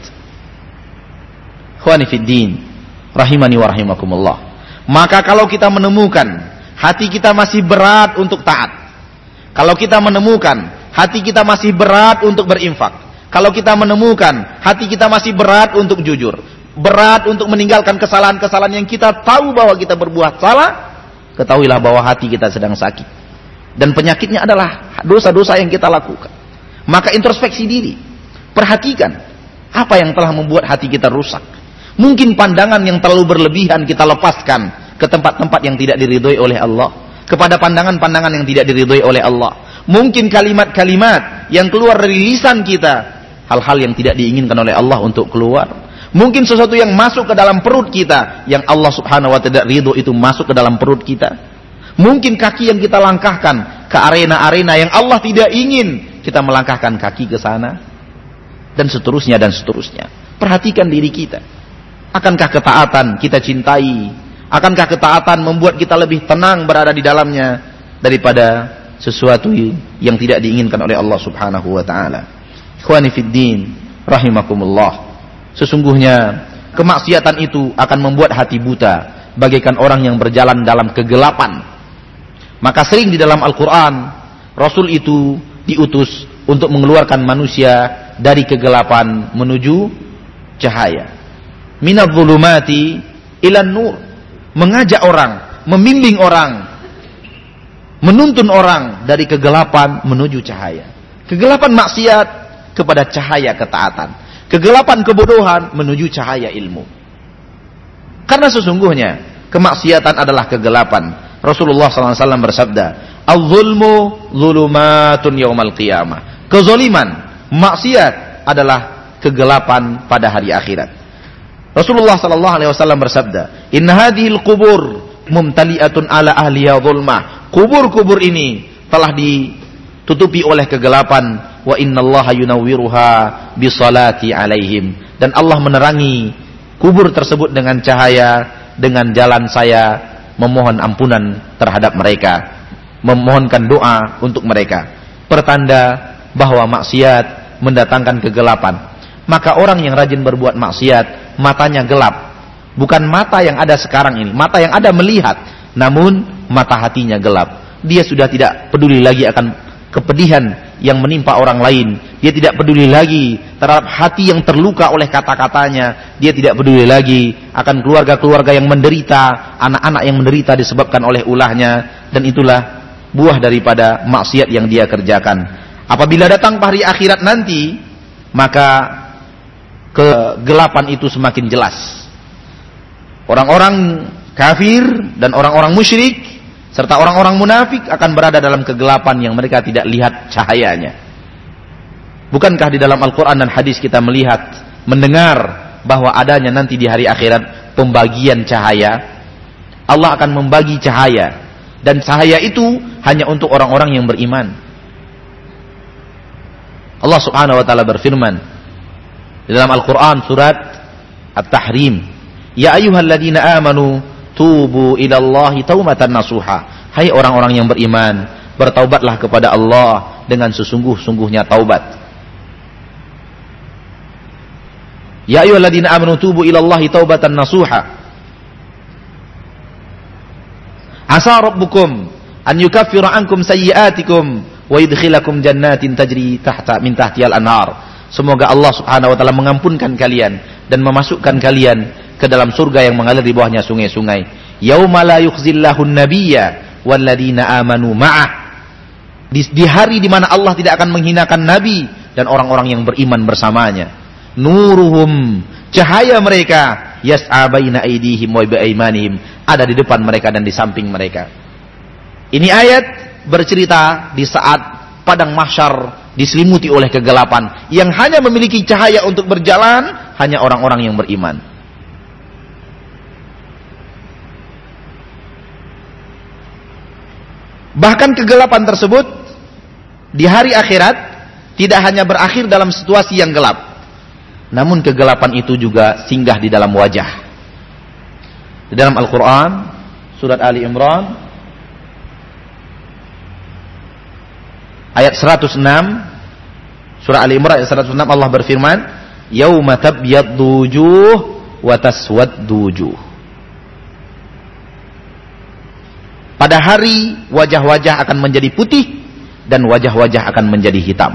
Ikhwani fid din, rahimani wa rahimakumullah. Maka kalau kita menemukan hati kita masih berat untuk taat, kalau kita menemukan hati kita masih berat untuk berinfak, kalau kita menemukan hati kita masih berat untuk jujur, berat untuk meninggalkan kesalahan-kesalahan yang kita tahu bahwa kita berbuat salah, ketahuilah bahwa hati kita sedang sakit. Dan penyakitnya adalah dosa-dosa yang kita lakukan. Maka introspeksi diri, perhatikan apa yang telah membuat hati kita rusak. Mungkin pandangan yang terlalu berlebihan kita lepaskan ke tempat-tempat yang tidak diridhoi oleh Allah, kepada pandangan-pandangan yang tidak diridhoi oleh Allah. Mungkin kalimat-kalimat yang keluar dari lisan kita, hal-hal yang tidak diinginkan oleh Allah untuk keluar. Mungkin sesuatu yang masuk ke dalam perut kita, yang Allah subhanahu wa ta'ala ridho itu masuk ke dalam perut kita. Mungkin kaki yang kita langkahkan ke arena-arena yang Allah tidak ingin kita melangkahkan kaki ke sana, dan seterusnya dan seterusnya. Perhatikan diri kita. Akankah ketaatan kita cintai? Akankah ketaatan membuat kita lebih tenang berada di dalamnya daripada sesuatu yang tidak diinginkan oleh Allah subhanahu wa ta'ala? Ikhwani fid din, rahimakumullah. Sesungguhnya kemaksiatan itu akan membuat hati buta, bagaikan orang yang berjalan dalam kegelapan. Maka sering di dalam Al-Quran, Rasul itu diutus untuk mengeluarkan manusia dari kegelapan menuju cahaya. Minadh dhulumati ilan nur. Mengajak orang, membimbing orang, menuntun orang dari kegelapan menuju cahaya. Kegelapan maksiat kepada cahaya ketaatan. Kegelapan kebodohan menuju cahaya ilmu. Karena sesungguhnya kemaksiatan adalah kegelapan. Rasulullah SAW bersabda, "Al-zulmu zulumatun yaumal qiyamah." Kezaliman, maksiat adalah kegelapan pada hari akhirat. Rasulullah SAW bersabda, "Inna hadhil qubur mumtali'atun ala ahliya zulmah." Kubur-kubur ini telah ditutupi oleh kegelapan. Wa innallaha yunawwiruha bisalati alaihim. Dan Allah menerangi kubur tersebut dengan cahaya, dengan jalan saya memohon ampunan terhadap mereka, memohonkan doa untuk mereka. Pertanda bahwa maksiat mendatangkan kegelapan. Maka orang yang rajin berbuat maksiat, matanya gelap. Bukan mata yang ada sekarang ini, mata yang ada melihat, namun mata hatinya gelap. Dia sudah tidak peduli lagi akan kepedihan yang menimpa orang lain. Dia tidak peduli lagi terhadap hati yang terluka oleh kata-katanya. Dia tidak peduli lagi akan keluarga-keluarga yang menderita, anak-anak yang menderita disebabkan oleh ulahnya. Dan itulah buah daripada maksiat yang dia kerjakan. Apabila datang hari akhirat nanti, maka kegelapan itu semakin jelas. Orang-orang kafir dan orang-orang musyrik serta orang-orang munafik akan berada dalam kegelapan yang mereka tidak lihat cahayanya. Bukankah di dalam Al-Quran dan hadis kita melihat, mendengar bahwa adanya nanti di hari akhirat pembagian cahaya? Allah akan membagi cahaya, dan cahaya itu hanya untuk orang-orang yang beriman. Allah Subhanahu wa taala berfirman di dalam Al-Quran surat At-Tahrim, ya ayyuhalladzina amanu tubu ilallahi taubatan nasuha. Hai orang-orang yang beriman, bertaubatlah kepada Allah dengan sesungguh-sungguhnya taubat. Ya ayyuhalladzina amanu tubu ilallahi taubatan nasuha. Asa rabbukum an yukaffira ankum sayyi'atikum wa yudkhilakum jannatin tajri min tahtihal anhar. Semoga Allah Subhanahu wa taala mengampunkan kalian dan memasukkan kalian ke dalam surga yang mengalir di bawahnya sungai-sungai. Yauma la yukhzillahu an-nabiyya walladzina amanu ma'ah. Di hari di mana Allah tidak akan menghinakan nabi dan orang-orang yang beriman bersamanya. Nuruhum, cahaya mereka, yas'a baina aydihim wa biaimanihim, ada di depan mereka dan di samping mereka. Ini ayat bercerita di saat padang mahsyar diselimuti oleh kegelapan, yang hanya memiliki cahaya untuk berjalan hanya orang-orang yang beriman. Bahkan kegelapan tersebut di hari akhirat tidak hanya berakhir dalam situasi yang gelap, namun kegelapan itu juga singgah di dalam wajah. Di dalam Al-Quran surat Ali Imran ayat 106, surah Ali Imran ayat 106, Allah berfirman, yauma tabyaddu wujuh wa taswaddu wujuh. Pada hari wajah-wajah akan menjadi putih dan wajah-wajah akan menjadi hitam.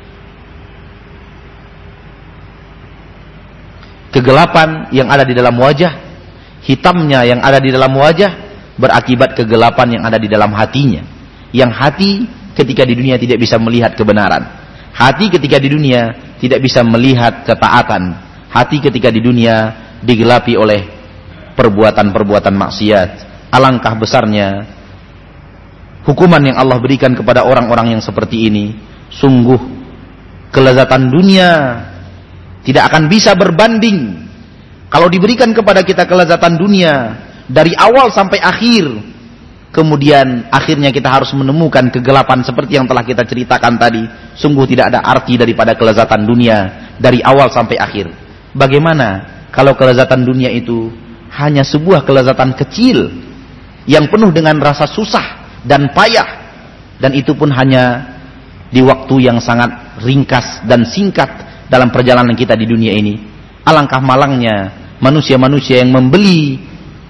Kegelapan yang ada di dalam wajah, hitamnya yang ada di dalam wajah, berakibat kegelapan yang ada di dalam hatinya. Yang hati ketika di dunia tidak bisa melihat kebenaran. Hati ketika di dunia tidak bisa melihat ketaatan. Hati ketika di dunia digelapi oleh perbuatan-perbuatan maksiat. Alangkah besarnya hukuman yang Allah berikan kepada orang-orang yang seperti ini. Sungguh kelezatan dunia tidak akan bisa berbanding kalau diberikan kepada kita kelezatan dunia dari awal sampai akhir. Kemudian akhirnya kita harus menemukan kegelapan seperti yang telah kita ceritakan tadi. Sungguh tidak ada arti daripada kelezatan dunia dari awal sampai akhir. Bagaimana kalau kelezatan dunia itu hanya sebuah kelezatan kecil yang penuh dengan rasa susah dan payah, dan itu pun hanya di waktu yang sangat ringkas dan singkat dalam perjalanan kita di dunia ini. Alangkah malangnya manusia-manusia yang membeli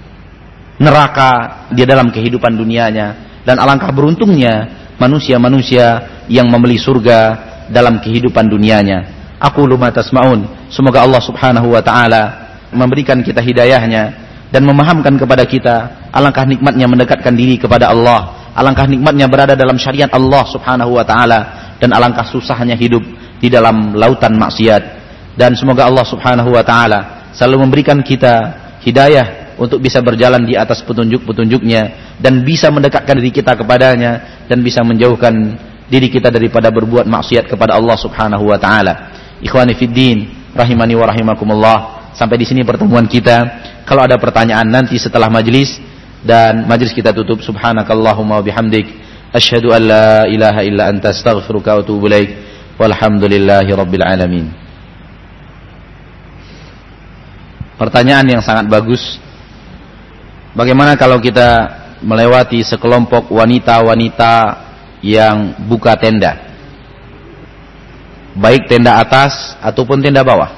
neraka di dalam kehidupan dunianya, dan alangkah beruntungnya manusia-manusia yang membeli surga dalam kehidupan dunianya. Aqulu ma tasma'un. Semoga Allah Subhanahu wa taala memberikan kita hidayahnya dan memahamkan kepada kita alangkah nikmatnya mendekatkan diri kepada Allah, alangkah nikmatnya berada dalam syariat Allah Subhanahu wa taala, dan alangkah susahnya hidup di dalam lautan maksiat. Dan semoga Allah Subhanahu wa taala selalu memberikan kita hidayah untuk bisa berjalan di atas petunjuk-petunjuknya, dan bisa mendekatkan diri kita kepadanya, dan bisa menjauhkan diri kita daripada berbuat maksiat kepada Allah Subhanahu wa taala. Ikhwani fiddin, rahimani wa rahimakumullah. Sampai di sini pertemuan kita. Kalau ada pertanyaan nanti setelah majlis, dan majlis kita tutup. Subhanakallahumma wa bihamdik, asyhadu an la ilaha illa anta astaghfiruka wa atubu ilaik. Walhamdulillahi rabbil alamin. Pertanyaan yang sangat bagus. Bagaimana kalau kita melewati sekelompok wanita-wanita yang buka tenda, baik tenda atas ataupun tenda bawah,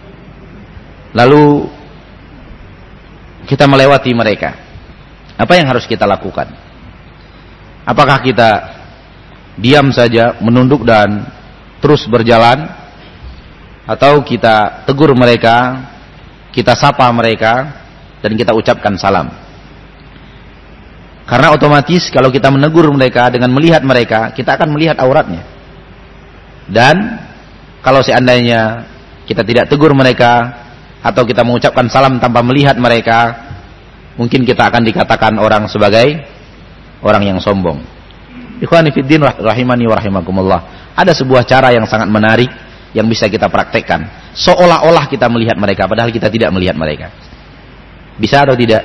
lalu kita melewati mereka? Apa yang harus kita lakukan? Apakah kita diam saja, menunduk dan terus berjalan, atau kita tegur mereka, kita sapa mereka, dan kita ucapkan salam. Karena otomatis kalau kita menegur mereka dengan melihat mereka, kita akan melihat auratnya. Dan kalau seandainya kita tidak tegur mereka, atau kita mengucapkan salam tanpa melihat mereka, mungkin kita akan dikatakan orang sebagai orang yang sombong. Ikhwani fiddin rahimani wa rahimakumullah. Ada sebuah cara yang sangat menarik yang bisa kita praktekkan. Seolah-olah kita melihat mereka, padahal kita tidak melihat mereka. Bisa atau tidak?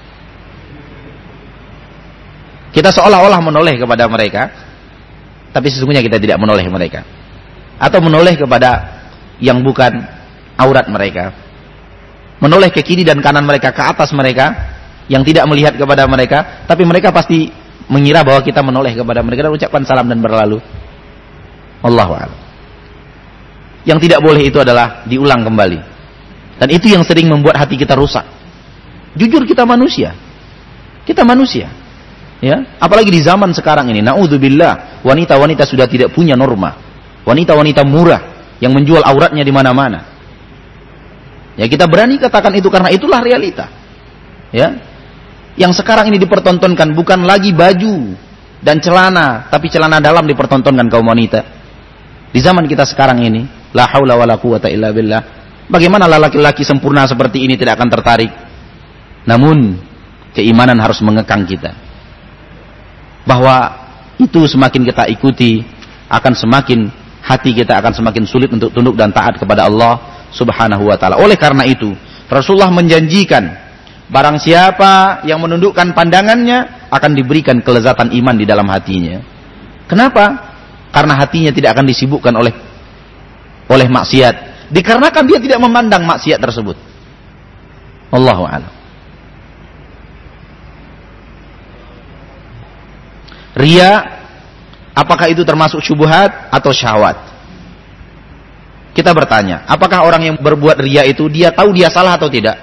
Kita seolah-olah menoleh kepada mereka, tapi sesungguhnya kita tidak menoleh mereka. Atau menoleh kepada yang bukan aurat mereka. Menoleh ke kiri dan kanan mereka, ke atas mereka, yang tidak melihat kepada mereka, tapi mereka pasti mengira bahwa kita menoleh kepada mereka dan ucapkan salam dan berlalu. Allahu a'lam. Yang tidak boleh itu adalah diulang kembali. Dan itu yang sering membuat hati kita rusak. Jujur, kita manusia. Kita manusia. Ya, apalagi di zaman sekarang ini, naudzubillah, wanita-wanita sudah tidak punya norma. Wanita-wanita murah yang menjual auratnya di mana-mana. Ya, kita berani katakan itu karena itulah realita. Ya. Yang sekarang ini dipertontonkan bukan lagi baju dan celana, tapi celana dalam dipertontonkan kaum wanita. Di zaman kita sekarang ini, la haula wala quwata illa billah. Bagaimana laki-laki sempurna seperti ini tidak akan tertarik? Namun keimanan harus mengekang kita. Bahwa itu semakin kita ikuti, akan semakin hati kita akan semakin sulit untuk tunduk dan taat kepada Allah Subhanahu wa ta'ala. Oleh karena itu, Rasulullah menjanjikan, barang siapa yang menundukkan pandangannya akan diberikan kelezatan iman di dalam hatinya. Kenapa? Karena hatinya tidak akan disibukkan oleh maksiat. Dikarenakan dia tidak memandang maksiat tersebut. Allahu a'lam. Riya, apakah itu termasuk syubhat atau syahwat? Kita bertanya, apakah orang yang berbuat riya itu dia tahu dia salah atau tidak?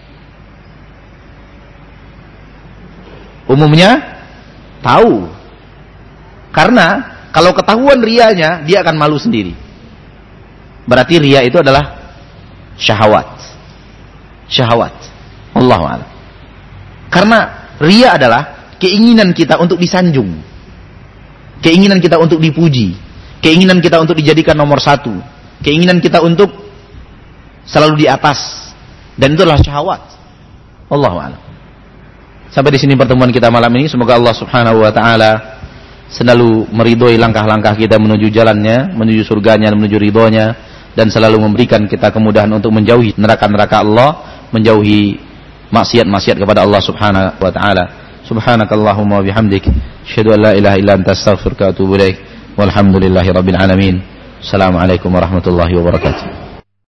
Umumnya tahu. Karena kalau ketahuan riyanya, dia akan malu sendiri. Berarti riya itu adalah syahwat. Syahwat. Allahu a'lam. Karena riya adalah keinginan kita untuk disanjung. Keinginan kita untuk dipuji. Keinginan kita untuk dijadikan nomor satu. Keinginan kita untuk selalu di atas, dan itu adalah syahwat. Allahu a'lam. Sampai di sini pertemuan kita malam ini. Semoga Allah Subhanahu wa ta'ala selalu meridhoi langkah-langkah kita menuju jalannya, menuju surganya, menuju ridhonya, dan selalu memberikan kita kemudahan untuk menjauhi neraka-neraka Allah, menjauhi maksiat-maksiat kepada Allah Subhanahu wa ta'ala. Subhanakallahumma wa bihamdik, asyhadu an la ilaha illa anta, astaghfiruka wa atubu ilaik. Walhamdulillahi rabbil alamin. Assalamualaikum warahmatullahi wabarakatuh.